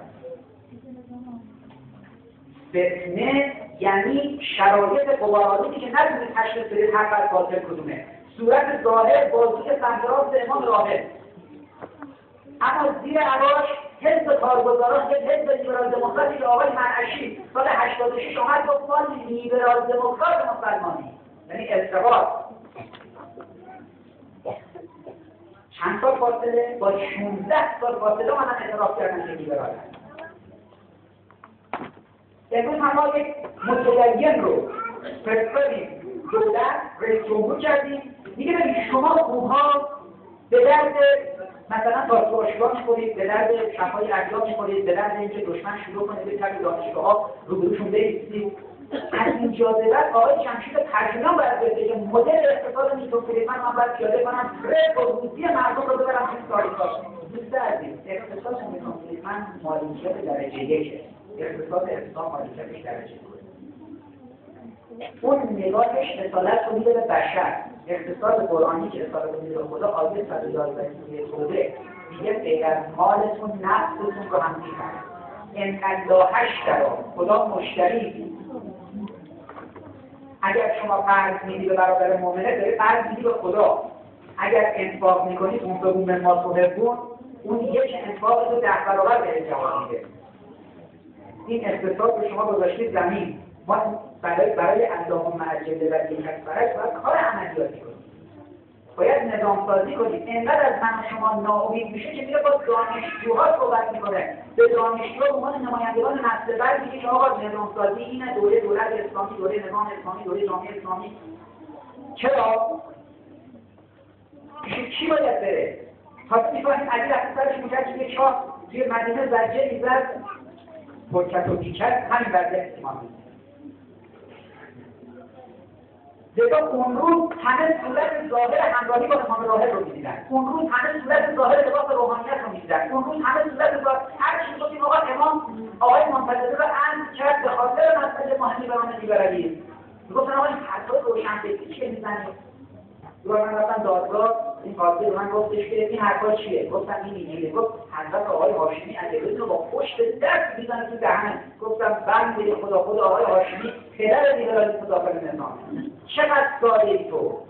[SPEAKER 1] فتنه یعنی شرایط قوارادی که نتونید تشخیص بدید حق از باطل کدومه. صورت ظاهر بازوی سمت راست امام راهب، اما زیر عراش حزب کارگزاران یک حزب لیبرال دموکراتی که آقای منعشی سال هشتاد و شش آمد گفت ما لیبرال دموکرات مسلمانی، یعنی ارتباط چند سال فاصله با شانزده سال فاصله من اعتراف کردن که لیبرال هست. امروز ما یک متدین رو فرستادیم دولت رئیس جمهور کردیم، میگه ببین شما خوبها به درد مثلا پاسپورت‌ها می‌خورید، به درد شفای ادیا می‌خورید، به درد اینکه دشمن شروع کنه به طرف دانشگاه‌ها روبروشون بایستید. از اینجا به بعد آقای جمشید پرچمیان باید بگه که مدل اقتصاد میتون فریدمن من باید پیاده کنم رفع و روزی مردم رو ببرم توی تاریخ‌ها. دوست عزیز اقتصاد میتون فریدمن مالکیت درجه یکه، اقتصاد اسلام مالکیتش درجه دو. اون نگاهش رسالت رو میده به بشر. اقتصاد قرآنی که رسالت رو میده به خدا آیه صد و یازده سوره توبه میگه غیر از مالتون نفستون رو هم میخرن. ان الله اشتری، خدا مشتری. اگر شما قرض میدی به برادر مؤمنه داری قرض میدی به خدا. اگر انفاق میکنید اون به اون ما تحبون، اون یک انفاق رو ده برابر بهت جواب میده. این اقتصاد رو شما گذاشتید زمین. ما برای برای اللهم عجل لوجهک الفرج باید کار عملیاتی کنیم. باید نظام سازی کنیم. اینقدر از من شما ناامید میشه که میره با دانشجوها صحبت میکنه. به دانشجوها به عنوان نمایندگان نسل بعد میگه که آقا نظام سازی اینه، دوره دولت اسلامی، دوره نظام اسلامی، دوره جامعه اسلامی. چرا؟ چی باید بره؟ حتی میفهمیم علی رفت سرش میکرد که چاه توی مدینه زجه میزد پرکت و بیکت همین وضعیت اسلامی. لذا اون روز همه صورت ظاهر همراهی با امام راهب رو می‌دیدن. اون روز همه صورت ظاهر لباس روحانیت رو می‌دیدن. اون روز همه صورت ظاهر هر چیزی گفتیم آقا امام آقای منتظر رو امر کرد به خاطر مسئله مهمی بران لیبرالیسم. میگفتن آقا این حرفای روشنفکری چیه میزنید؟ دور من رفتم دادگاه، این قاضی به من گفتش که این حرفا چیه؟ گفتم این اینجوریه. گفت حضرت آقای هاشمی علیه رو با پشت دست میزنه تو دهن. گفتم بنده خدا خدا آقای هاشمی پدر لیبرالیسم داخل نظام. چقدر ساده تو؟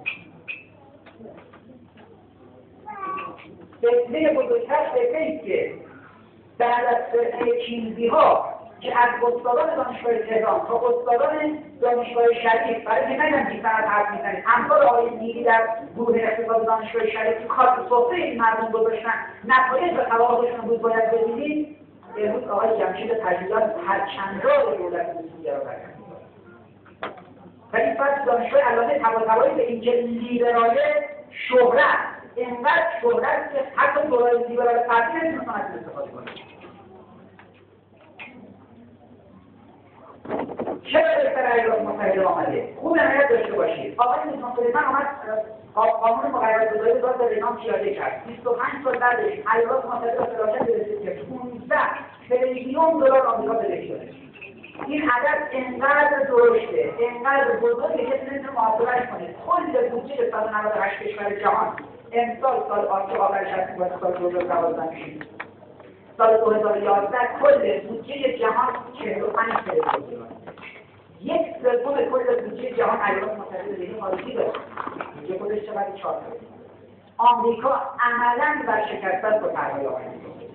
[SPEAKER 1] فتنه بزرگتر فتنه‌ای که بعد از فتنه چینزی‌ها که از استادان دانشگاه تهران تا استادان دانشگاه شریف برای که نگم که فقط حرف میزنید همکار آقای نیلی در گروه اقتصاد دانشگاه شریف تو کارت سفره این مردم گذاشتن نتایج به خواهدشون بود باید ببینید. امروز آقای جمشید تجلیات هر چند راه دولت سوریه را برگرد ولی فرد دانشگاه علامه طباطبایی به اینکه لیبراله شهرت اینقدر شهرت که حتی دولای لیبرال فردی نمیتونن از استفاده کنه. چرا بهتر ایالات متحده آمده؟ خوب نمیت داشته باشید. آقای میتون فریدمن آمد قانون مقررات گذاری داد به نظام پیاده کرد. بیست و پنج سال بعدش ایالات متحده به فراست رسید که پانزده تریلیون دلار آمریکا بدهی شده. این عدد انقدر درشته، انقدر بزرگه که نمیتونه محاسبهش کنید. کل بودجه صد و نود و هشت کشور جهان امسال سال آخر آخرش هست که سال دو هزار و دوازده میشید. سال دو هزار و یازده کل بودجه جهان چهل و پنج تریلیون دلار. یک سوم کل بودجه جهان ایالات متحده این خارجی داره. میگه خودش چقدر چهار تریلیون. آمریکا عملاً ورشکسته است با طرح‌های آقای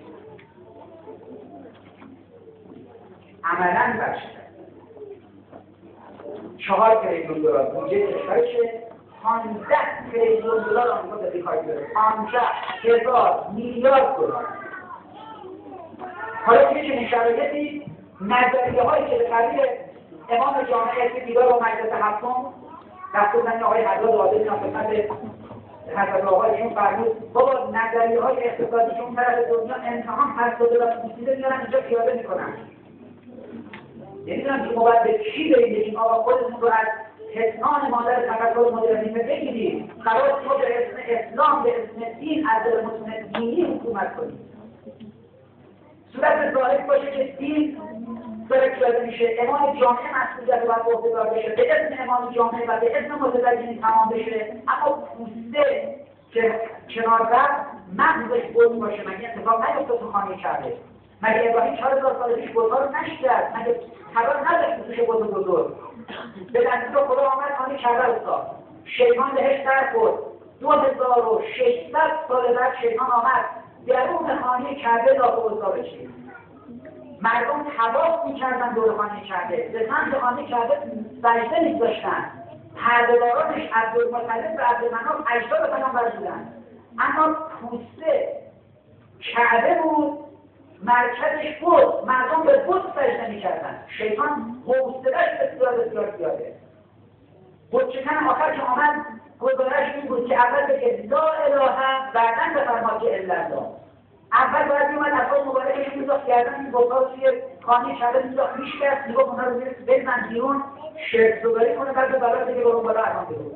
[SPEAKER 1] عملاً ورشکسته. چهار تریلیون دلار بودجه کشورشه، پانزده تریلیون دلار آمریکا به بیکاری داره. پانزده هزار میلیارد دلار. حالا توی چنین شرایطی نظریه‌هایی که به قبیل امام جامعه اسم دیدار و مجلس هفتم دستورالعمل آقای حداد عادل ناخدمت حضرت آقایشون فرمود بابا نظریه‌های اقتصادی که اون طرف دنیا امتحان پس داده و پوسیده میارن اینجا پیاده میکنن. نمیدونم که ما باید به چی بریم بگیم آقا خودتون رو از حسنان مادر تفکر مدرنیسم بگیرید، قرار ما به اسم اسلام به اسم دین از دل متون دینی حکومت کنیم. صورت ظاهر باشه که دین داره پیاده میشه، امام جامعه مسئولیت رو باید عهده‌دار بشه، به اسم امام جامعه و به اسم متدینین تمام بشه، اما پوسته که کنار رفت مغزش بود باشه. مگه اتفاق نیفتاد تو خانه کعبه؟ مگه ابراهیم چهار هزار سال پیش بت‌ها رو نشکست؟ مگه قرار نداشت توش بت بزرگ؟ به دستور خدا آمد خانه کعبه رو ساخت. شیطان بهش در خورد. دو هزار و ششصد سال بعد شیطان آمد درون خانه کعبه داخل اوضاع بچید. مردم طواف می‌کردن دور خانه کعبه، به سمت خانه کعبه سجده می‌ذاشتن. پرده‌دارانش عبدالمطلب و عبدالمناف اجداد پیامبر بودن. اما پوسته کعبه بود، مرکزش بود، مردم به بت سجده می‌کردن. شیطان حوصله‌اش بسیار بسیار زیاده. بت‌شکن آخر که آمد گزارش این بود که اول بگه لا اله، بعداً بفرما که الا الله. اول باید میومد افراد مبارکش می‌ذاشت گردن این بت‌ها توی خانه کعبه می‌ذاشت میشکست، میگفت اونها رو بزن بیرون شرک‌زدایی کنه، بعد بالا دیگه برون بالا ارمان بگو.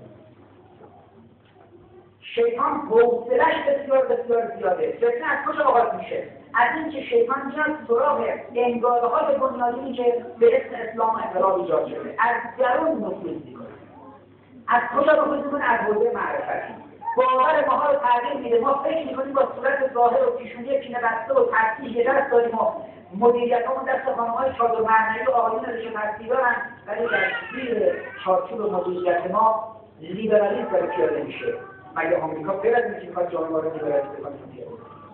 [SPEAKER 1] شیطان حوصله‌اش بسیار بسیار زیاده. فتنه از کجا آغاز میشه؟ از اینکه شیطان میاد سراغ انگاره‌های بنیادینی که به اسم اسلام و انقلاب ایجاد شده، از درون نفوذ می‌کنه. از کجا نفوذ می‌کنه؟ از حوزه معرفتی. باور ماها رو تغییر میده. ما فکر می‌کنیم با صورت ظاهر و پیشونی پینه بسته و ترتیب یه دست داریم و مدیریتمون دست خانم‌های چادر معنوی و آقایون ریشه پرستی دارن، ولی در زیر چارچوب مدیریت ما لیبرالیسم داره پیاده میشه. مگه آمریکا غیر از اینکه می‌خواد جامعه رو لیبرالیسم کنه؟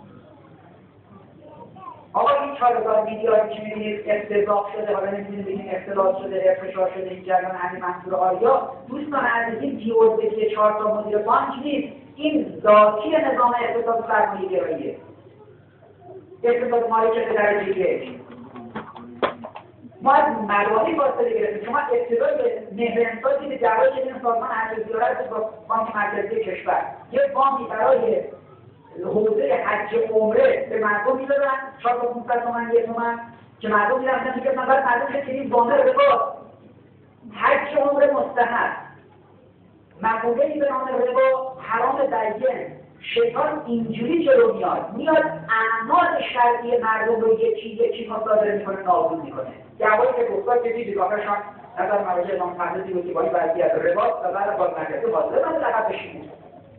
[SPEAKER 1] آقا این چهار هزار میلیاردی که می‌بینید استضعاف شده، حالا نمی‌تونید بگید اختلاط شده، ارتشاء شده، این جریان همین منصور آریا، دوستان عزیز این پیوزدگی چهار تا مدیر بانک نیست، این ذاتی نظام اقتصاد سرمایه‌گراییه. اقتصاد مالکیت درجه یک. ما از مراحل فاصله گرفتیم. شما ابتدای مهر امسال دیدید دعوای که این سازمان ارز زیارت با بانک مرکزی کشور یه وامی برای حوزه حج عمره به مردم میدادن چهار تا پانصد تومن یک تومن که مردم میرفتن میگفتن بعد مردم که این وامه رو بگاه حج عمره مستحب مقوله‌ای به نام ربا حرام دین. شیطان اینجوری جلو میاد میاد اعمال شرعی مردم رو یکی یکی مصادره میکنه، نابود میکنه. دعوایی که گفتار که دیدید آخرشان نظر مراجع امام فهدی بود که با این وضعیت ربا و بعد باز مرکزی حاضر من لقب بشید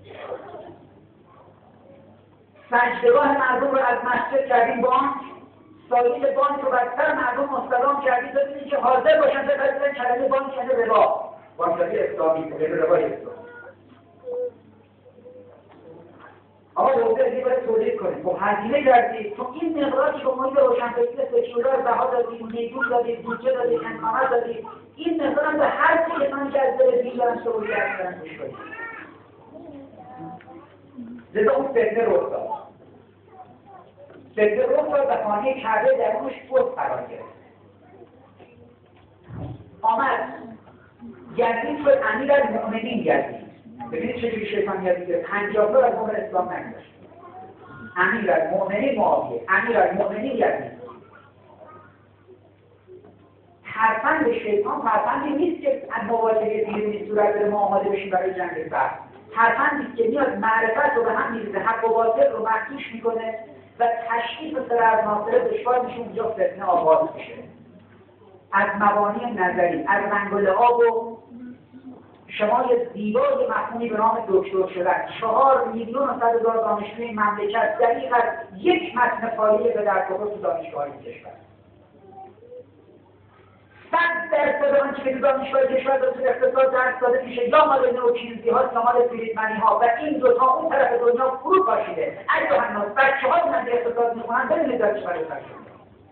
[SPEAKER 1] سجدگاه مردم رو از مسجد کردیم بانک، سایل بانک رو بدتر مردم مستدام کردیم ببینید که حاضر باشن بپذیرن کلمه بانک یعنی ربا، بانکداری اسلامی یعنی ربای اسلامی. آقا حوزه دیگه باید تولید کنیم. خب هزینه کردید تو این مقداری که محیط روشنفکری سکولار بها دادید، نیروی دادید، بودجه دادید، امکانات دادید، این مقدار هم به هر چه کسانی که از دل دین دارن سهولیت دارن گوش کنید. لذا اون فتنه رخ داد. فتنه رخ داد و خانه کعبه درونش بت قرار گرفت. آمد یزید شد امیرالمؤمنین یزید. ببینید چجوری شیطان یزید گرفت. پنجاه سال از عمر اسلام نگذشت. امیرالمؤمنین معاویه، امیرالمؤمنین یزید. فرزند شیطان فرزندی نیست که از مواجهه بیرونی صورت داره ما آماده بشیم برای جنگ بعد. فرزندی که میاد معرفت رو به هم میریزه، حق و باطل رو مخدوش میکنه و تشخیص سر از ناصره دشوار میشه، اونجا فتنه آغاز میشه. از مبانی نظری، از رنگ و لعاب و شمای زیبای مفهومی به نام دکتر شدن. چهار میلیون و صد هزار دانشجوی مملکت دقیق از یک متن خالی به در بخور تو دانشگاه‌های کشور. صد درصد آنچه که تو دانشگاه کشور رو تو اقتصاد درس داده میشه یا مال نوچینزی ها یا مال فریدمنی ها و این دوتا اون طرف دنیا فرو پاشیده. ایها الناس، بچه‌ها که من اقتصاد میخونن ببینید در چه وضعی شده.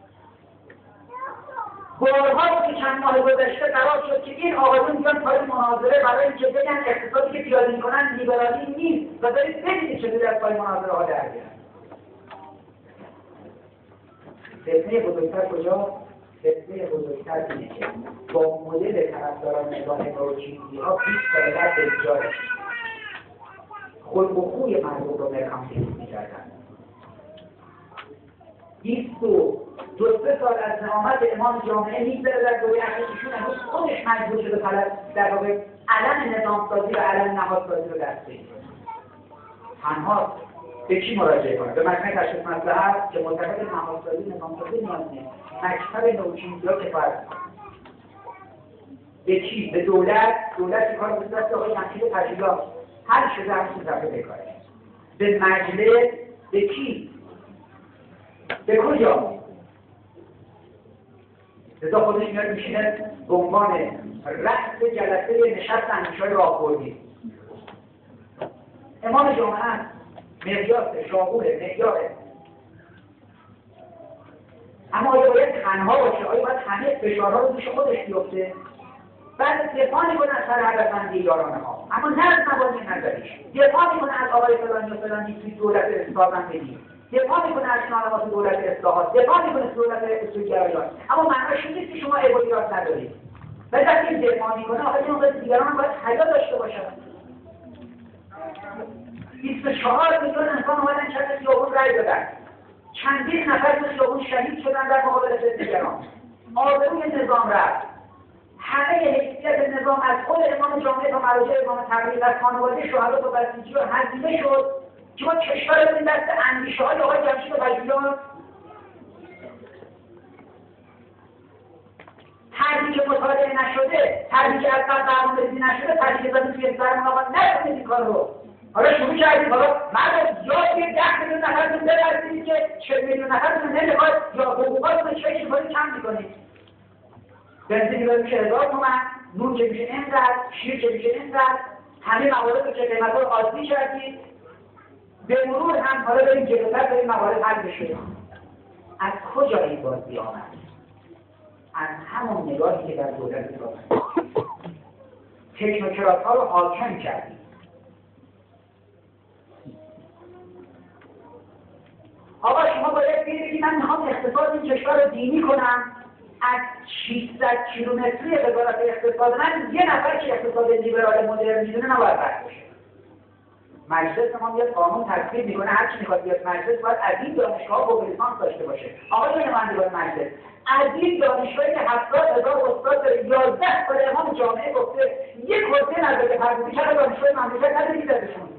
[SPEAKER 1] بارها که چند ماه گذشته قرار شد که این آقایون بیان پای مناظره برای اینکه بگن اقتصادی که پیاده میکنن لیبرالی نیست و برید ببینید چه در پای مناظره ها در بیان. فتنه بزرگتر کجا؟ فتنه بزرگتر اینه که با مدل طرفداران نظام نوچینزی ها بیست سال بعد به ایجاد خلق و خوی مردم رو مرکانتیلیسم می‌کردن. بیست و دو سه سال از نهامت امام جامعه میگذره در دوره اخیرشون امروز خودش مجبور شده فقط در واقع علم نظامسازی و علم نهادسازی رو دست بگیره. تنها به کی مراجعه کنه؟ به مجمع تشخیص مصلحت که معتقد نهادسازی نظامسازی نیاز نیست. مکتب نوچینزی‌ها کفایت می‌کنه. به کی؟ به دولت. دولت کار به دست آقای جمشید تجلیات حل شده همین صفحه بکاره. به مجلس. به کی؟ به کجا؟ لذا خودش میاد میشینه به عنوان رأس جلسه نشست اندیشه‌های راهبردی. امام جامعه مقیاس شاغوله، معیاره. اما آیا باید تنها باشه؟ آیا باید همه فشارها رو دوش خودش بیفته؟ بعد دفاع میکنه از سر هدفمندی یارانه ها، اما نه از مبانی نظریش. دفاع میکنه از آقای فلانی و فلانی توی دولت اصلاح‌طلبی، دفاع میکنه از نامه‌های دولت اصلاحات، دفاع میکنه از دولت اصولگرایان. اما معناش این نیست که شما ایراد ندارید. ولی وقتی دفاع میکنه آخه این موقع دیگران هم باید حیا داشته باشن. بیست و چهار میلیون انسان اومدن چند خیابون رأی دادن. چندین نفر تو خیابون شهید شدن در مقابل دیگران. آبروی نظام رفت. همه حیثیت نظام از خود امام جامعه تا مراجع امام تقریب و خانواده شهدا تا بسیجی و هزینه شد که ما کشورمون دست اندیشه‌های آقای جمشید تجلیات. طرحی که مطالعه نشده، طرحی که از قبل برنامه‌ریزی نشده، طرحی که زدیم توی سرمون آقا نکنید این کار رو. حالا شروع کردید، حالا مردم یا یه ده میلیون نفرتون برسید که چهل میلیون نفرتون نمیخواد یا حقوقاتون رو چه چیزی کم میکنید. بنزین رو میشه هزار تومن، نون که میشه اینقدر، شیر که میشه اینقدر، همه موارد رو که قیمت‌ها رو عادی کردید. به مرور هم حالا بریم جلوتر به این موارد حل بشه. از کجا این بازی آمد؟ از همون نگاهی که در دولت آمد. تکنوکرات‌ها رو حاکم کردید. آقا شما باید بگید من میخوام اقتصاد این کشور رو دینی کنم. از ششصد کیلومتری وزارت اقتصاد من یه نفر که اقتصاد لیبرال مدرن میدونه نباید رد بشه. مجلس ما میاد قانون تصویب میکنه، هر کی میخواد بیاد مجلس باید از این دانشگاه فوق لیسانس داشته باشه. آقای نمایندگان مجلس، از این دانشگاهی که هفتاد هزار استاد داره، یازده سال امام جامعه گفته یک حوزه نظر فرهنگی چرا دانشگاه مملکت ندارید ازشون؟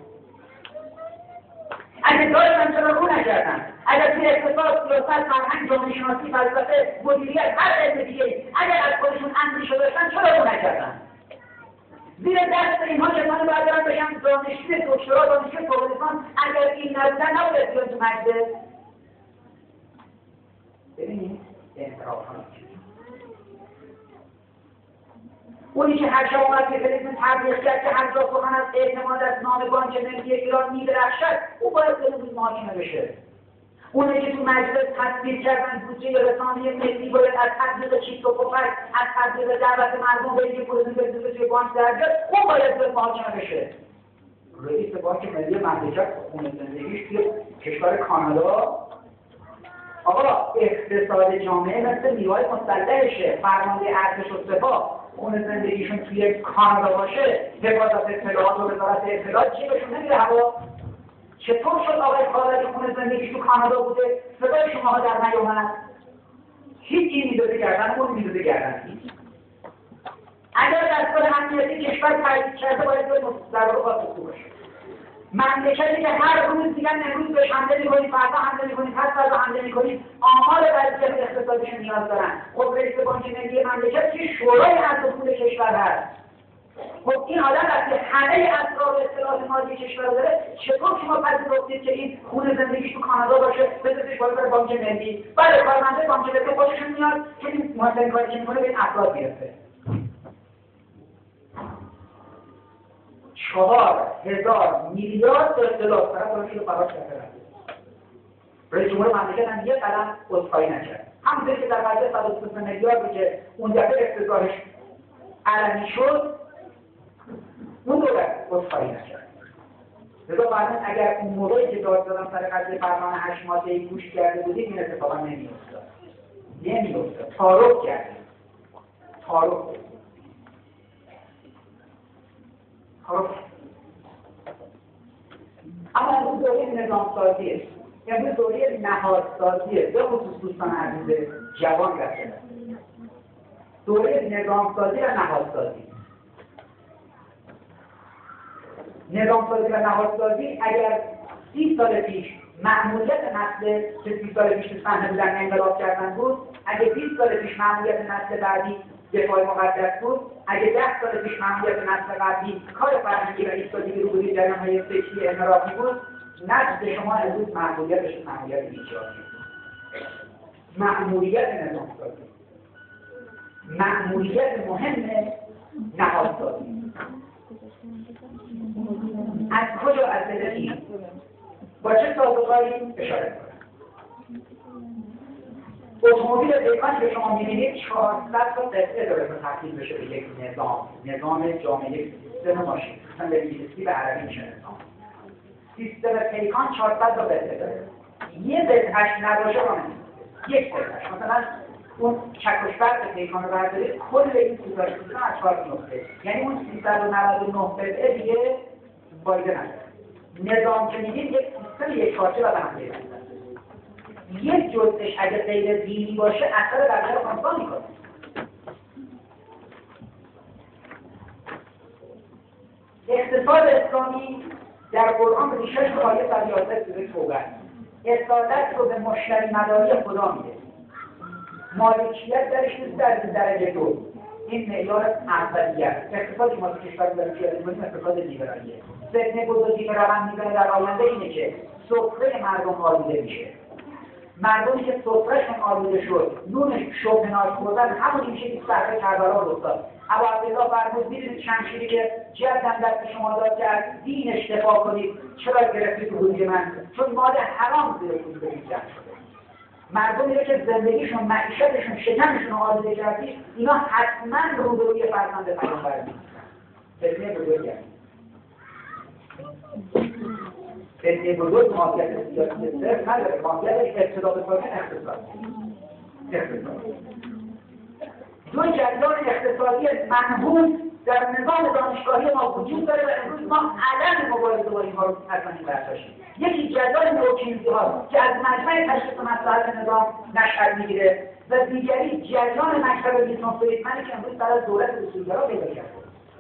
[SPEAKER 1] اگه داشتن چرا رو نکردن؟ اگر توی اقتصاد، سیاست، فرهنگ، جامعه شناسی، فلسفه، مدیریت، هر علم دیگه اگر از خودشون اندیشه داشتن چرا رو نکردن؟ زیر دست اینها کسانی باید برن بشن دانشجوی دکترا، دانشجوی فوق لیسانس. اگر این نبودن نباید بیان تو مجلس. ببینید انحرافات اونی که هر شب اومد که فلیسم تبلیغ کرد که هر جا سخن از اعتماد از نام بانک ملی ایران می‌درخشد، او باید بروز محاکمه بشه. اونی که تو مجلس تصویب کردن بودجه رسانه ملی باید از تطبیق چیست و پفک، از تطبیق دعوت مردم به اینکه پول بزنه توی بانک در بیاد، اون باید بروز محاکمه بشه. رئیس بانک ملی مملکت خونه زندگیش توی کشور کانادا، آقا اقتصاد جامعه مثل نیروهای مسلحشه، فرمانده ارتش و سپاه خونه زندگیشون توی کانادا باشه، حفاظت اطلاعات و وزارت اطلاعات جیبشون نمیره هوا. چطور شد آقای خالدی خونه زندگیش تو کانادا بوده صدای شماها در نیامد؟ هیچی میداده گردن، اون میداده گردن. اگر دستگاه امنیتی کشور تایید کرده باید باید در واقع خواست باشه. مملکتی که هر روز دیگن امروز بهش حمله می‌کنید، فردا حمله می‌کنید، پس فردا حمله می‌کنید، آمار وضعیت اقتصادیشون نیاز دارن. خب رئیس بانک ملی مملکت که شورای ارز پول کشور هست. خب این آدم وقتی همه اسرار و اطلاعات مالی کشور داره، چطور شما پذیرفتید که این خونه زندگیش تو کانادا باشه، بذارش بالای بانک ملی؟ بله، کارمنده بانک ملی خودشون میاد که این مهمترین کاری که می‌کنه به این افراد میرسه. چهار هزار میلیارد تا اختلاف طرف دارم شده فرار کرده. رئیس جمهور مملکت هم یه قدم عذرخواهی نکرد. همونطوری که در مجلس صد و سی و سه میلیاردی که اون دفعه افتضاحش علنی شد، اون دولت عذرخواهی نکرد. لذا بعداً اگر اون موقعی که داد دادم سر قضیه فرمان هشت ماده‌ای گوش کرده بودید، این اتفاقا نمی‌افتاد. نمی‌افتاد. تعارف کردیم. تعارف اما امروز دوره نظام سازیه، امروز دوره نهادسازیه. به خصوص دوستان عزیز جوان رسیده دوره نظام سازی و نهادسازی. نظام سازی و نهادسازی اگر سی سال پیش مأموریت نسل که سی سال پیش تو صحنه بودن انقلاب کردن بود، اگه بیست سال پیش مأموریت نسل بعدی دفاع مقدس بود، اگه ده سال پیش مأموریت نسل قبلی کار فرهنگی و ایستادگی رو بودی جریان‌های فکری انحرافی بود، نسل شما امروز مأموریتش مأموریت ایجادی. مأموریت نظام‌سازی، مأموریت مهم نهادسازی. از کجا از دلتی با چه سازوکاری اشاره کنم؟ اتومبیل پیکان که شما می‌بینید چهارصد تا قطعه داره که تبدیل بشه به یک نظام، نظام جامعه سیستم ماشین، سیستم به انگلیسی و عربی میشه نظام. سیستم پیکان چهارصد تا قطعه داره. یه قطعه‌اش نباشه رو نمی‌کنه. یک قطعه‌اش مثلا اون چکشبرد پیکان رو بردارید، کل این سیستم از چهار نقطه، یعنی اون سیصد و نود و نه قطعه دیگه فایده نداره. نظام که میگید یک سیستم یک پارچه و به هم پیوسته. یک جزءش اگه غیر دینی باشه اثر بقیه رو خونسا میکنه. اقتصاد اسلامی در قرآن به شش آیه در یازده سوره توبه اصالت رو به مشتری مداری خدا میده. مالکیت درش نیست در درجه دو. این معیار اولیه. اقتصادی ما تو کشور داریم پیاده می‌کنیم اقتصاد لیبرالیه. فتنه بزرگی که روند می‌زنه در آینده اینه که سفره مردم آلوده میشه. مردمی که سفرهشون آلوده شد، نونش شبهناک خوردن، همونی میشه که صحفه کربلا رو افتاد. ابو عبدالله فرمود می‌دونید شمشیری که جدم دست شما داد که از دینش دفاع کنید، چرا گرفتید تو روزی من؟ چون مال حرام زیر پوست جمع شده. مردمی رو که زندگیشون، معیشتشون، شکمشون رو آلوده کردید، اینا حتما روبروی فرزند پیامبر می‌شن. فتنه بزرگی است. فتنه بزرگ ماهیت سیاسی صرف نداره، ماهیت ابتدا به کار اقتصاد. اقتصاد. دو جریان اقتصادی منحوس در نظام دانشگاهی ما وجود داره و امروز ما علم مبارزه با اینها رو حتما برداشتیم. یکی جریان نوکینزی ها که از مجمع تشخیص مصلحت نظام نشأت میگیره و دیگری جریان مکتب میلتون فریدمنی که امروز در از دولت اصولگرا پیدا کرده.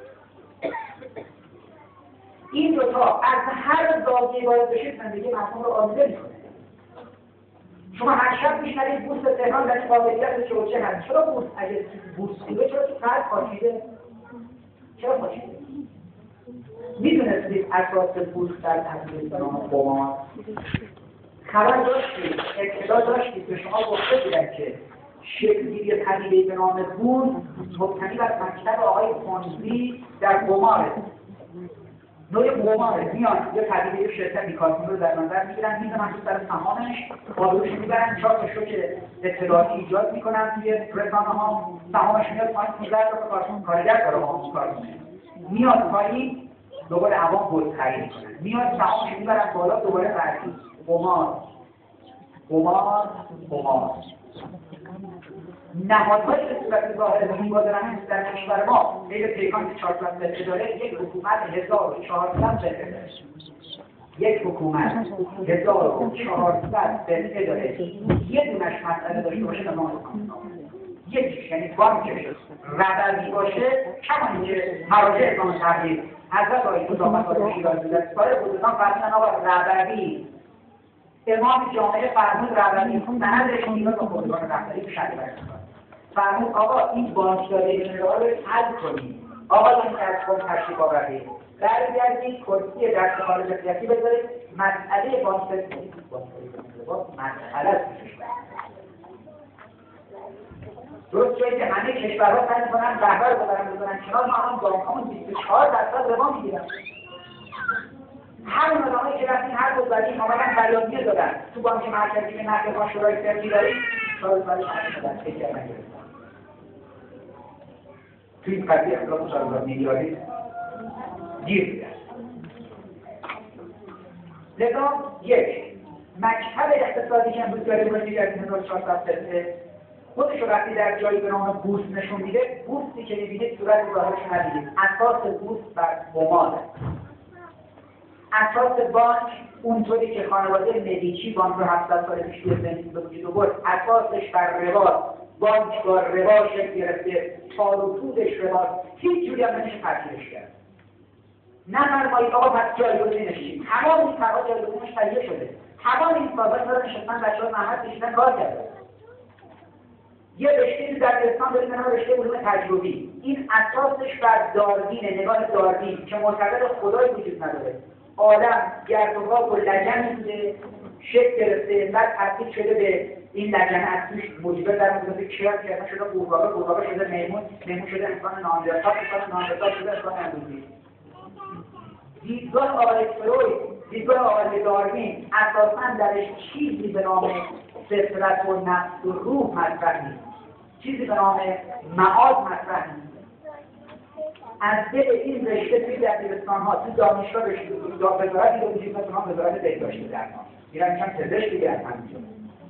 [SPEAKER 1] این دوتا از هر زاویه‌ای وارد بشید زندگی مردم رو آلوده میکنه. شما هر شب میشنوید بورس تهران در قابلیت چوچه هست. چرا بورس اگه بورس خوبه چرا تو قرض پاشیده؟ چرا پاشیده؟ میدونستید اساس بورس در تحلیل به نام قمار؟ خبر داشتید، اطلاع داشتید به شما گفته بودن که شکل‌گیری پدیده به نام بورس مبتنی بر مکتب آقای پونزی در قماره. نوع قماره میان یه پدیده شرکت میکاسین رو در نظر میگیرن، میزنن تو سر سهامش، آبروش میبرن، چهار تا شوک اطلاعاتی ایجاد میکنن توی رسانه ها، سهامش میاد پایین، پانزده تا کارشون کارگر داره با کار میکنه، میاد پایین دوباره عوام بود خرید میکنن، میاد سهامش میبرن بالا دوباره برعکس. قمار قمار قمار نهادهایی که صورت ظاهر زیبا دارن در کشور ما غیر پیکان که چهارصد قطعه داره، یک حکومت هزار و چهارصد قطعه داره. یک حکومت هزار و چهارصد قطعه داره. یه دونش مسئله داشته باشه نظام کامل. یکیش یعنی بانکش ربوی باشه، کمانی که مراجع اسلام تبلیغ حضرت آقای قدامت آقای شیرازی در سایر بزرگان فرمودن آقا ربوی امام جامعه فرمود ربوی سندش میاد با بزرگان رهبری تو شریعت اسلام فرمود آقا این بانکداری جنرال رو حل کنید. آقا این از قوم تشریف آورده برگردید کرسی دست خارج سیاسی بذارید مسئله بانکداری مسئله است پیشش برد. درست جایی که همه کشورها سعی می‌کنن رهبر رو ببرن بزنن کنار، ما هم بانک‌هامون بیست و چهار درصد ربا می‌گیرن. همون آدمایی که رفتین هر روز زدین آمدن فریادیه دادن تو بانک مرکزی که نقد ما شورای سرکی داریم سال سالی همه شدن فکر نگرفتن. توی این قضیه اطلاف چهار میلیاردی گیر بیدن. لذا یک مکتب اقتصادی که امروز داریم رو دیگر هزار و چهارصد سنه خودش رو وقتی در جایی به نام بورس نشون میده، بورسی که میبینید صورت ظاهرش ندیدید. اساس بورس بر قماره. اساس بانک اونطوری که خانواده مدیچی بانک رو هفتصد سال پیش توی زندگی به وجود آورد، اساسش بر رباست. بانک با ربا شکل گرفته، تار و پودش رباست، هیچ جوری هم نمیشه تغییرش کرد. نفرمایید آقا پس جایگزین نشید. تمام این کارها جایگزینش تهیه شده. تمام این سازمان دارن نشستن بچه‌ها زحمت کشیدن کار کردن. یه رشته در دبیرستان داریم به نام رشته علوم تجربی. این اساسش بر داروینه، نگاه داروین که معتقد خدایی وجود نداره. آدم گرد و خاک و لجنی بوده، شکل گرفته، بعد تبدیل شده به این لجنه از توش موجودات در مورد کیان کردن شده قورباغه، قورباغه شده میمون، میمون شده انسان ناندرتال، انسان ناندرتال شده انسان امروزی. دیدگاه آقای فروید، دیدگاه آقای داروین اساساً درش چیزی به نام فطرت و نفس و روح مطرح نیست. چیزی به نام معاد مطرح نیست. از دل این رشته توی دبیرستان‌ها تو دانشگاه رشته یا وزارتی رو وجود نداره، وزارت بهداشت درمان میرن کم پزشک دیگه از همینجا.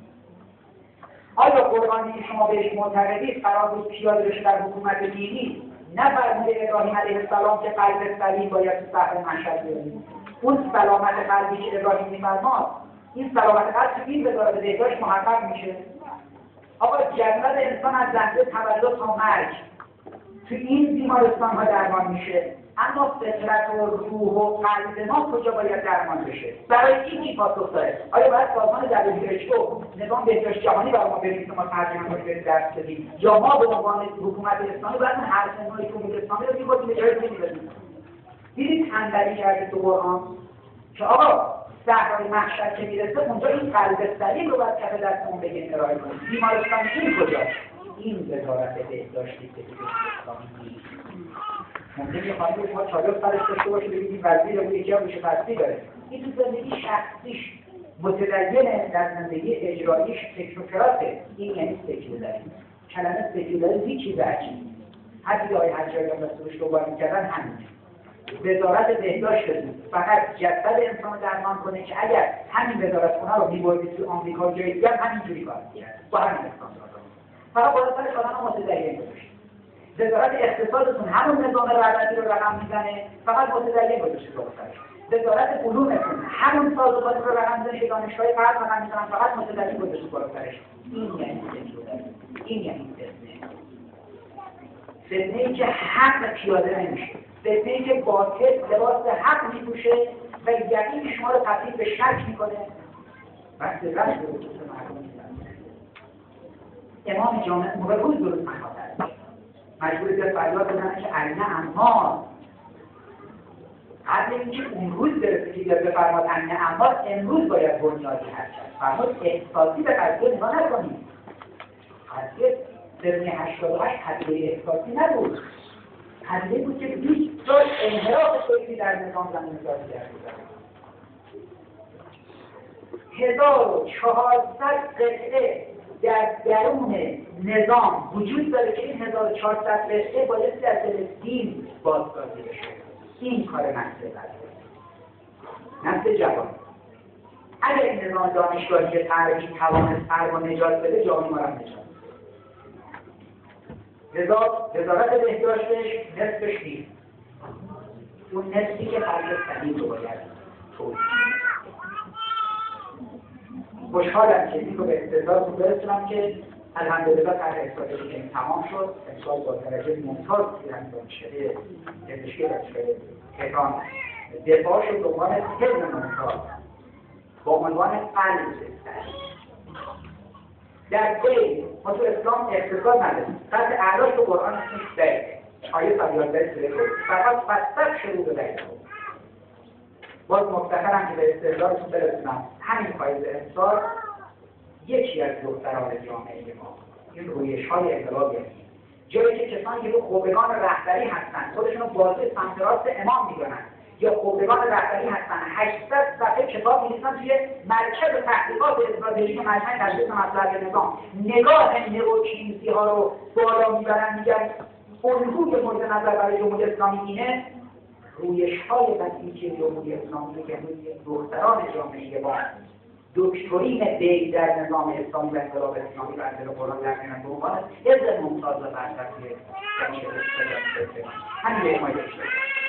[SPEAKER 1] آیا قرآنی که شما بهش معتقدید قرار بود پیاده بشه در حکومت دینی؟ نه فرموده ابراهیم علیه السلام که قلب سلیم باید تو صحرا مشهد بیارید. اون سلامت قلبی که ابراهیم می‌فرماد، این سلامت قلب تو این وزارت بهداشت محقق میشه. آقا جسد انسان از لحظه تولد تا مرگ تو این بیمارستان ها درمان میشه، اما فطرت و روح و قلب ما کجا باید درمان بشه؟ برای این چی پاسخ داره؟ آیا باید سازمان دبلیو اچ او نظام بهداشت جهانی برای ما بریم که ما ترجمه کنیم درس بدیم، یا ما به عنوان حکومت اسلامی باید هر سنوی حکومت اسلامی رو می‌بردیم به جای دیگه بدیم؟ دیدید تنبلی کرده تو قرآن که آقا صحرای محشر که میرسه اونجا این قلب سلیم رو باید کف دستمون بگیم ارائه کنیم. بیمارستان این کجاست؟ این وزارت بهداشتی که دیگه اسلامی ممکنه یه خانمی ما چادر سرش داشته باشه بگید این وزیر اون یکی هم میشه فصلی داره. این تو زندگی شخصیش متدینه، در زندگی اجراییش تکنوکراته. این یعنی سکولاری. کلمه سکولاری هیچ چیز عجیب. هر چیزی آقای حجاریان دستورش دوباره میکردن همین. وزارت بهداشت بود فقط جسد انسان درمان کنه که اگر همین وزارت خونه رو می‌بردید تو آمریکا جای دیگه همینجوری کار می‌کرد. با همین استاندارد. فقط باید سر شدن متدین گذاشت. وزارت اقتصادتون همون نظام رقابتی رو رقم میزنه، فقط متدین گذاشته تو سرش. وزارت علومتون همون سازمان رو رقم میزنه که دانشگاهی فقط رقم میزنن، فقط متدین گذاشته تو سرش. این یعنی سکولاری. این یعنی فتنه. فتنه‌ای که حق پیاده نمیشه. فتنه‌ای که باطل لباس حق میپوشه و یقین شما رو تبدیل به شک میکنه. وقتی رفت به وجود مردم امام جامعه موقع روز درست مخاطر مجبور در فریاد بزنه که عینه اما قبل اینکه اون روز برسه که بیاد بفرماد عینه اما امروز باید بنیادی هست فرمود احساسی به قضیه نگاه نکنید. قضیه در هشتاد و هشت قضیه احساسی نبود، قضیه بود که بیست سال انحراف فکری در نظام زمین سازی کرده هزار و چهارصد قطعه در درون نظام وجود داره که این هزار و چهارصد قطعه باید در دل دین بازسازی بشه. این کار نسل قضیه نسل جوان. اگر این نظام دانشگاهی تربیتی توانست فرق و نجات بده جامعه ما را نجات. لذا وزارت بهداشتش نصفش نیست. اون نصفی که قلب سلیم رو باید تولید. خوشحالم که این رو به استعداد رو برسونم که الحمدلله طرح استراتژی که تمام شد، امسال با درجه ممتاز دیدن دانشکده پزشکی دانشکده تهران دفاع شد به عنوان علم ممتاز با عنوان قلب سعی. در بین ما تو اسلام اقتصاد نداریم، قطع اعلاش تو قرآن نیست داریم آیه صد و یازده سوره فقط فصل شروع به داریم. باز مفتخرم که به استدلالتون برسونم همین پاییز امسال یکی از دختران جامعه ما این رویش‌های انقلابی هست، جایی که کسانی که خبرگان رهبری هستند خودشون رو بازی سمت راست امام می‌دونن یا خبرگان رهبری هستند هشتصد صفحه کتاب می‌نویسن توی مرکز تحقیقات استراتژیک مجمع تشخیص مصلحت نظام نگاه نوروکینزی‌ها رو بالا می‌برن، میگن الگوی مورد نظر برای جمهوری اسلامی اینه. رویش‌های بدی که جمهوری اسلامی که دختران جامعه ما دکترین بی در نظام اسلامی و انقلاب اسلامی و انقلاب قرآن در میان به عنوان علم ممتاز و برتری جمعیت اسلامی همین یک مایه داشته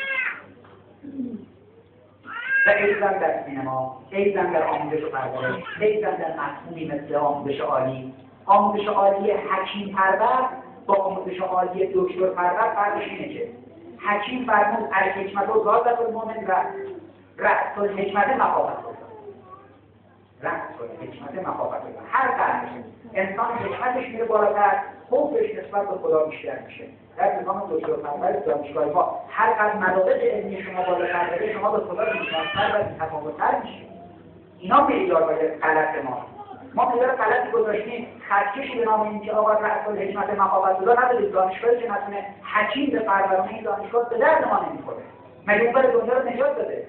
[SPEAKER 1] و ایضاً در سینما، ایضاً در آموزش و پرورش، ایضاً در مفهومی مثل آموزش عالی. آموزش عالی حکیم پرور با آموزش عالی دکتر پرور فرقش اینه که حکیم فرمود الحکمت و زادت المؤمن و رأس الحکمت مخافت رأس الحکمت مخافت هر قدر انسان حکمتش میره بالاتر خوفش نسبت به خدا بیشتر میشه. در نظام دکتر پرور دانشگاه ما هر قدر مدارج علمی شما بالاتر بره شما به خدا بیشتر و بی‌تفاوت‌تر میشید. اینا معیارهای غلط ما. ما معیار غلطی گذاشتیم خطکشی به نام اینکه آقا رأس الحکمت مخافت الله ندارید. دانشگاهی که نتونه حکیم به پرورانه این دانشگاه به درد ما نمیخوره. مگه اون برای دنیا رو نجات داده؟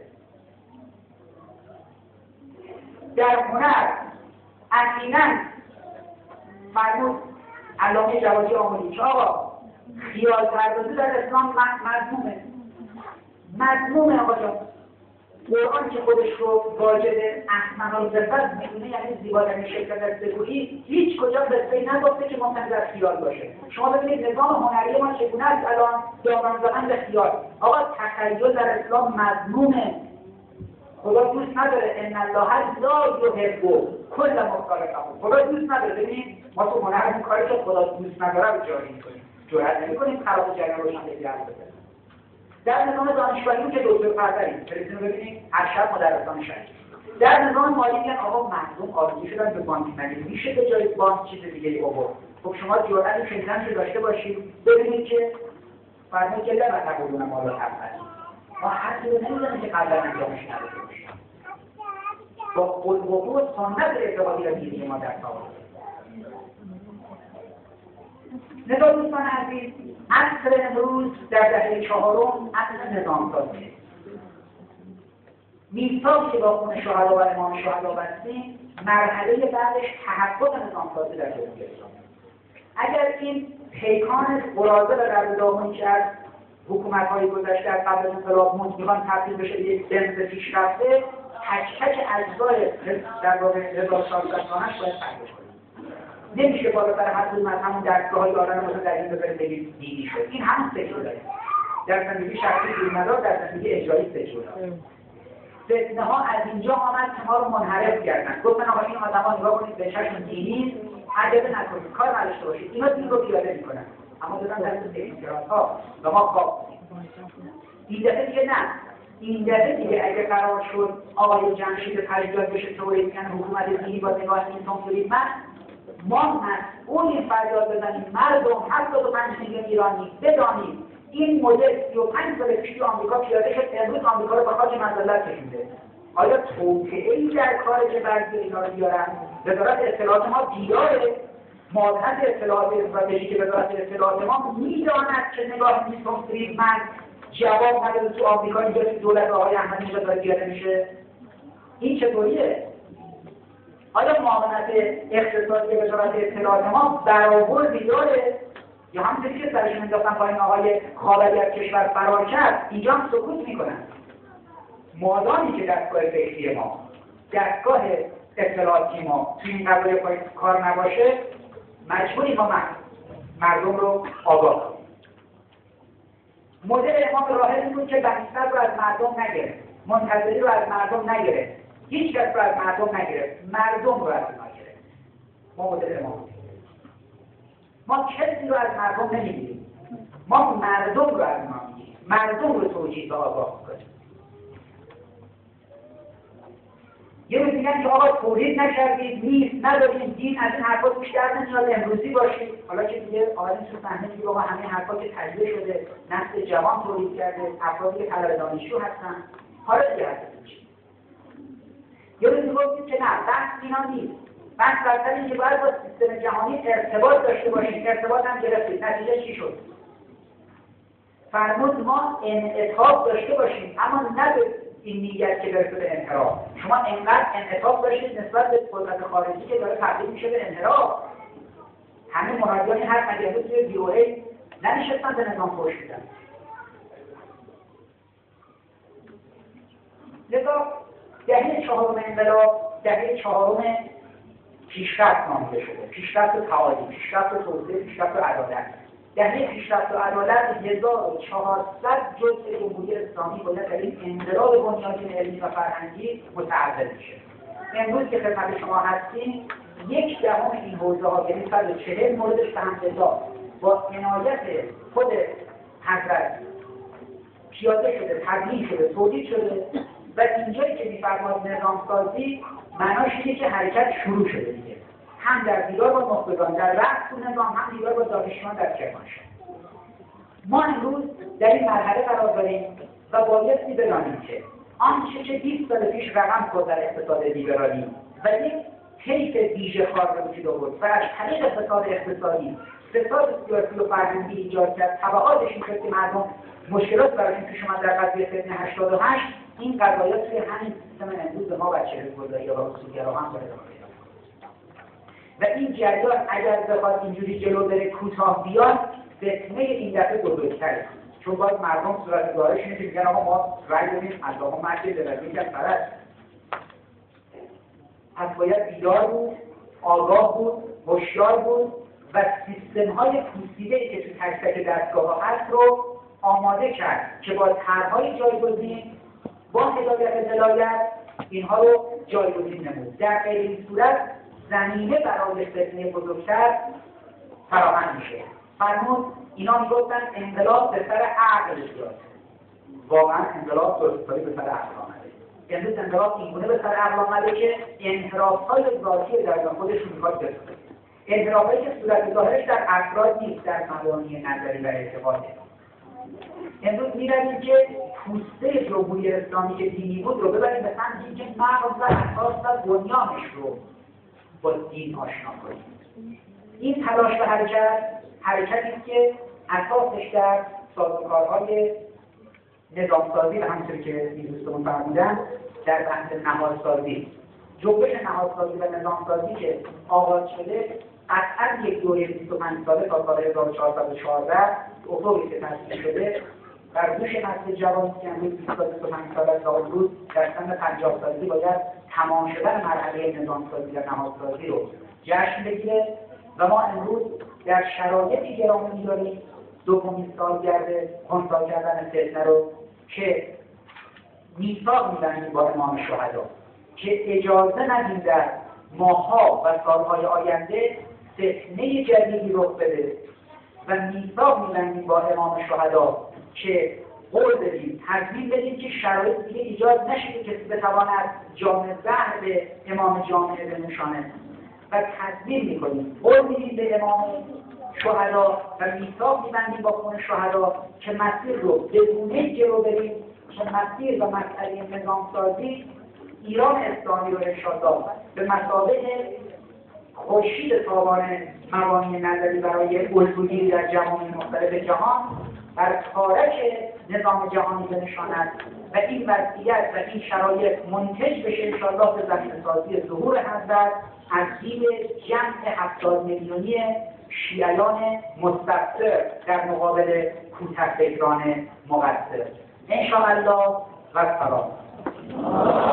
[SPEAKER 1] در هنر اصیلاً فرمود علامه جوادی آملی که آقا خیال پردازی در اسلام مذمومه مذمومه آقا جان. قرآن که خودش رو واجد احسن الصفات میدونه یعنی زیباترین شکل از بگویی هیچ کجا قصه‌ای نگفته که ممکن در خیال باشه. شما ببینید نظام هنری ما چگونه است الان دامن زدن به خیال. آقا تخیل در اسلام مذمومه. خدا دوست نداره ان الله لا یحب کل مختال فخور. خدا دوست نداره. ببینید ما تو هنر این کاری که خدا دوست نداره رو جاری می‌کنیم. جرأت نمی‌کنیم خراب جریان روشن بگیریم. در نظام دانشگاهی که دکتر پروریم برسیم ببینید هر شب مدرسان شهر. در نظام مالی میگن آقا مردم آلوده شدن به بانک مگه میشه به جای بانک چیز دیگه ای آورد. خب شما جرأت شنیدن رو داشته باشید ببینید که فرمود که لما تقولون ما لا تفعلون. ما حتی رو نمی‌دونیم که قبلا انجامش نداده باشیم. با قلوب و سنت اعتقادی را دیدیم ما در سوال. نگاه دوستان عزیز، عصر امروز در دهه چهارم عصر نظامسازی. میثاقی که با خون شهدا و امام شهدا بستیم مرحله بعدش تحقق نظامسازی در جمهوری اسلامی. اگر این پیکان قراضه و درددامونی که از حکومت‌های گذشته از قبل از انقلاب میخوان تبدیل بشه به یک بنز پیشرفته، تک تک اجزای در واقع نظام سازمانش باید پرداخت کنیم. نمیشه بالاتر حد از همون دستگاه‌های دارن مثلا در این بذاریم بگید دینی شد. این همون سکولاره. در زندگی شخصی دین‌مدار، در زندگی اجرایی سکولار. فتنه ها از اینجا آمد که ما رو منحرف کردن. گفتن آقا این آدم‌ها نگاه کنید به چشم دینی عجبه نکنید، کار نداشته باشید. اینا دین رو پیاده می‌کنن. اما دادن دست به انکارات‌ها و ما خواب این دفعه دیگه نه. این دفعه دیگه اگه قرار شد آقای جمشید پژوهش بشه تئوریسین حکومت دینی با نگاه اینتون فریدمن، ما مسئول فریاد بزنیم مردم هفتاد و پنج میلیون ایرانی بدانیم این مدل سی و پنج سال پیش آمریکا پیاده شد، امروز آمریکا رو به خاک مذلت کشونده. آیا توطئه‌ای در کار که بعضی اینا رو بیارن؟ وزارت اطلاعات ما بیاره ماهیت اطلاعات استراتژیک وزارت اطلاعات ما میداند که نگاه نیستون فریدمن جواب نداره تو آمریکا اینجا که دولت آقای احمدی نژاد داره بیاده میشه. این چطوریه؟ آیا معاونت اقتصادی وزارت اطلاعات ما برآوردی داره؟ یا همونطوری که سرشون انداختن پایین آقای خاوری از کشور فرار کرد اینجا هم سکوت میکنن. مادامی که دستگاه فکری ما دستگاه اطلاعاتی ما توی این قضایای کار نباشه مجبوریم ما مردم رو آگاه کنیم. مدل امام راهل بود که بنی‌صدر رو از مردم نگرفت، منتظری رو از مردم نگرفت، هیچ کس رو از مردم نگرفت، مردم رو از ما گرفت. ما مدل امام ما کسی رو از مردم نمیگیریم، ما مردم رو از ما میگیریم، مردم رو توجیه و آگاه کنیم. یه روز میگن که آقا تولید نکردید، نیست، نداریم، دین از این حرفا توش در نمیاد، امروزی باشید. حالا که دیگه آقایون تو صحنه میگه آقا همه حرفا که تجزیه شده، نسل جوان تولید کرده، افرادی که طلبه دانشجو هستن، حالا دیگه هستن چی؟ یه روز میگفتید که نه، بحث اینا نیست. بحث بر سر اینکه باید با سیستم جهانی ارتباط داشته باشیم، ارتباط هم گرفتید. نتیجه چی شد؟ فرمود ما انعطاف داشته باشیم، اما نه این نیت که برسه به انحراف. شما انقدر انعطاف داشتید نسبت به قدرت خارجی که داره تبدیل میشه به انحراف. همه منادیانی هر مجله توی بیوره ننشستن به نظام فحش میدن. لذا دهه چهارم انقلاب دهه چهارم پیشرفت نامیده شده. پیشرفت تعالی، پیشرفت توسعه، پیشرفت عدالت. دهه پیشرفت و عدالت هزار و چهارصد جزء جمهوری اسلامی باید در این انقلاب بنیادین علمی و فرهنگی متعلق میشه. امروز که خدمت شما هستیم، یک دهم این حوزه ها یعنی صد و چهل موردش تحمل‌دار با عنایت خود حضرت پیاده شده، تبیین شده، تولید شده و اینجایی که می‌فرماد نظام سازی معناش اینه که حرکت شروع شده دیگه. هم در دیدار با نخبگان در رأس تو نظام، هم دیدار با دانشجویان در کرمانشاه. ما امروز در این مرحله قرار داریم و بایستی بدانیم که آنچه که بیست سال پیش رقم خورد در اقتصاد لیبرالی و یک طیف ویژه خوار به وجود آورد و از طریق فساد اقتصادی فساد سیاسی و فرهنگی ایجاد کرد، تبعاتش این شد که مردم مشکلات براشون پیش اومد در قضیه فتنه هشتاد و هشت. این قضایا توی همین سیستم امروز ما و چهره‌گذاری و اصولگرا هم داره. و این جریان اگر بخواد اینجوری جلو بره کوتاه بیاد، فتنه این دفعه بزرگتره. چون باید مردم صورت دارش اینه که میگن آقا ما رای بدیم از آقا مرگ دلوی میگن فرد. پس باید بیدار بود، آگاه بود، هوشیار بود و سیستم های پوسیده‌ای که تو تک تک دستگاه ها هست رو آماده کرد که با طرح‌های جایگزین با هدایت ولایت اینها رو جایگزین نمود. در غیر این صورت زمینه برای فتنه بزرگتر فراهم میشه. فرمود اینا میگفتن انقلاب به سر عقل بیاد. واقعا انقلاب درستایی به سر عقل آمده. امروز انقلاب اینگونه به سر عقل آمده که انحراف‌های ذاتی در خودش میخواد بسازه. انحرافایی که صورت ظاهرش در افراد نیست، در مبانی نظری و اعتقاده. امروز می‌بینیم که پوسته جمهوری اسلامی که دینی بود رو ببریم به سمتی که مغز و اساس و بنیانش رو با دین آشنا کنیم. این تلاش و حرکت حرکتی که اساسش در سازوکارهای نظامسازی و همونطوری که این دوستمون فرمودن در بحث نهادسازی، جنبش نهادسازی و نظامسازی که آغاز شده قطعا یک دوره بیست و پنج ساله تا سال هزار و چهارصد و چهارده اکتبری که تأسیس شده بر دوش نسل جوانی که امروز بیست و پنج ساله تا امروز در سن پنجاه سالگی باید تمام شدن مرحله نظامسازی و نهادسازی رو جشن بگیره و ما امروز در شرایطی گرامی می‌داریم دومین سالگرد خنثی کردن فتنه رو که میثاق می‌بندیم با امام شهدا که اجازه ندیم در ماه‌ها و سال‌های آینده فتنه جدیدی رخ بده و میثاق می‌بندیم با امام شهدا که قول بدیم، تضمین بدیم که شرایط دیگه ایجاد نشه که کسی بتواند جام زهر به امام جامعه بنشانه و تضمین می‌کنیم، قول میدیم به امام شهدا و میثاق می‌بندیم با خون شهدا که مسیر رو بدونه جلو بریم که مسیر و مسئله نظامسازی ایران اسلامی رو انشاءالله به مثابه خورشید تابان مبانی نظری برای الگوگیری در جوامع مختلف جهان بر تارک نظام جهانی بنشاند و این وضعیت و این شرایط منتج بشه انشاءالله به زمینه‌سازی ظهور حضرت از دید جمع هفتاد میلیونی شیعیان مستبصر در مقابل کوته فکران مقصر. انشاءالله و سلام.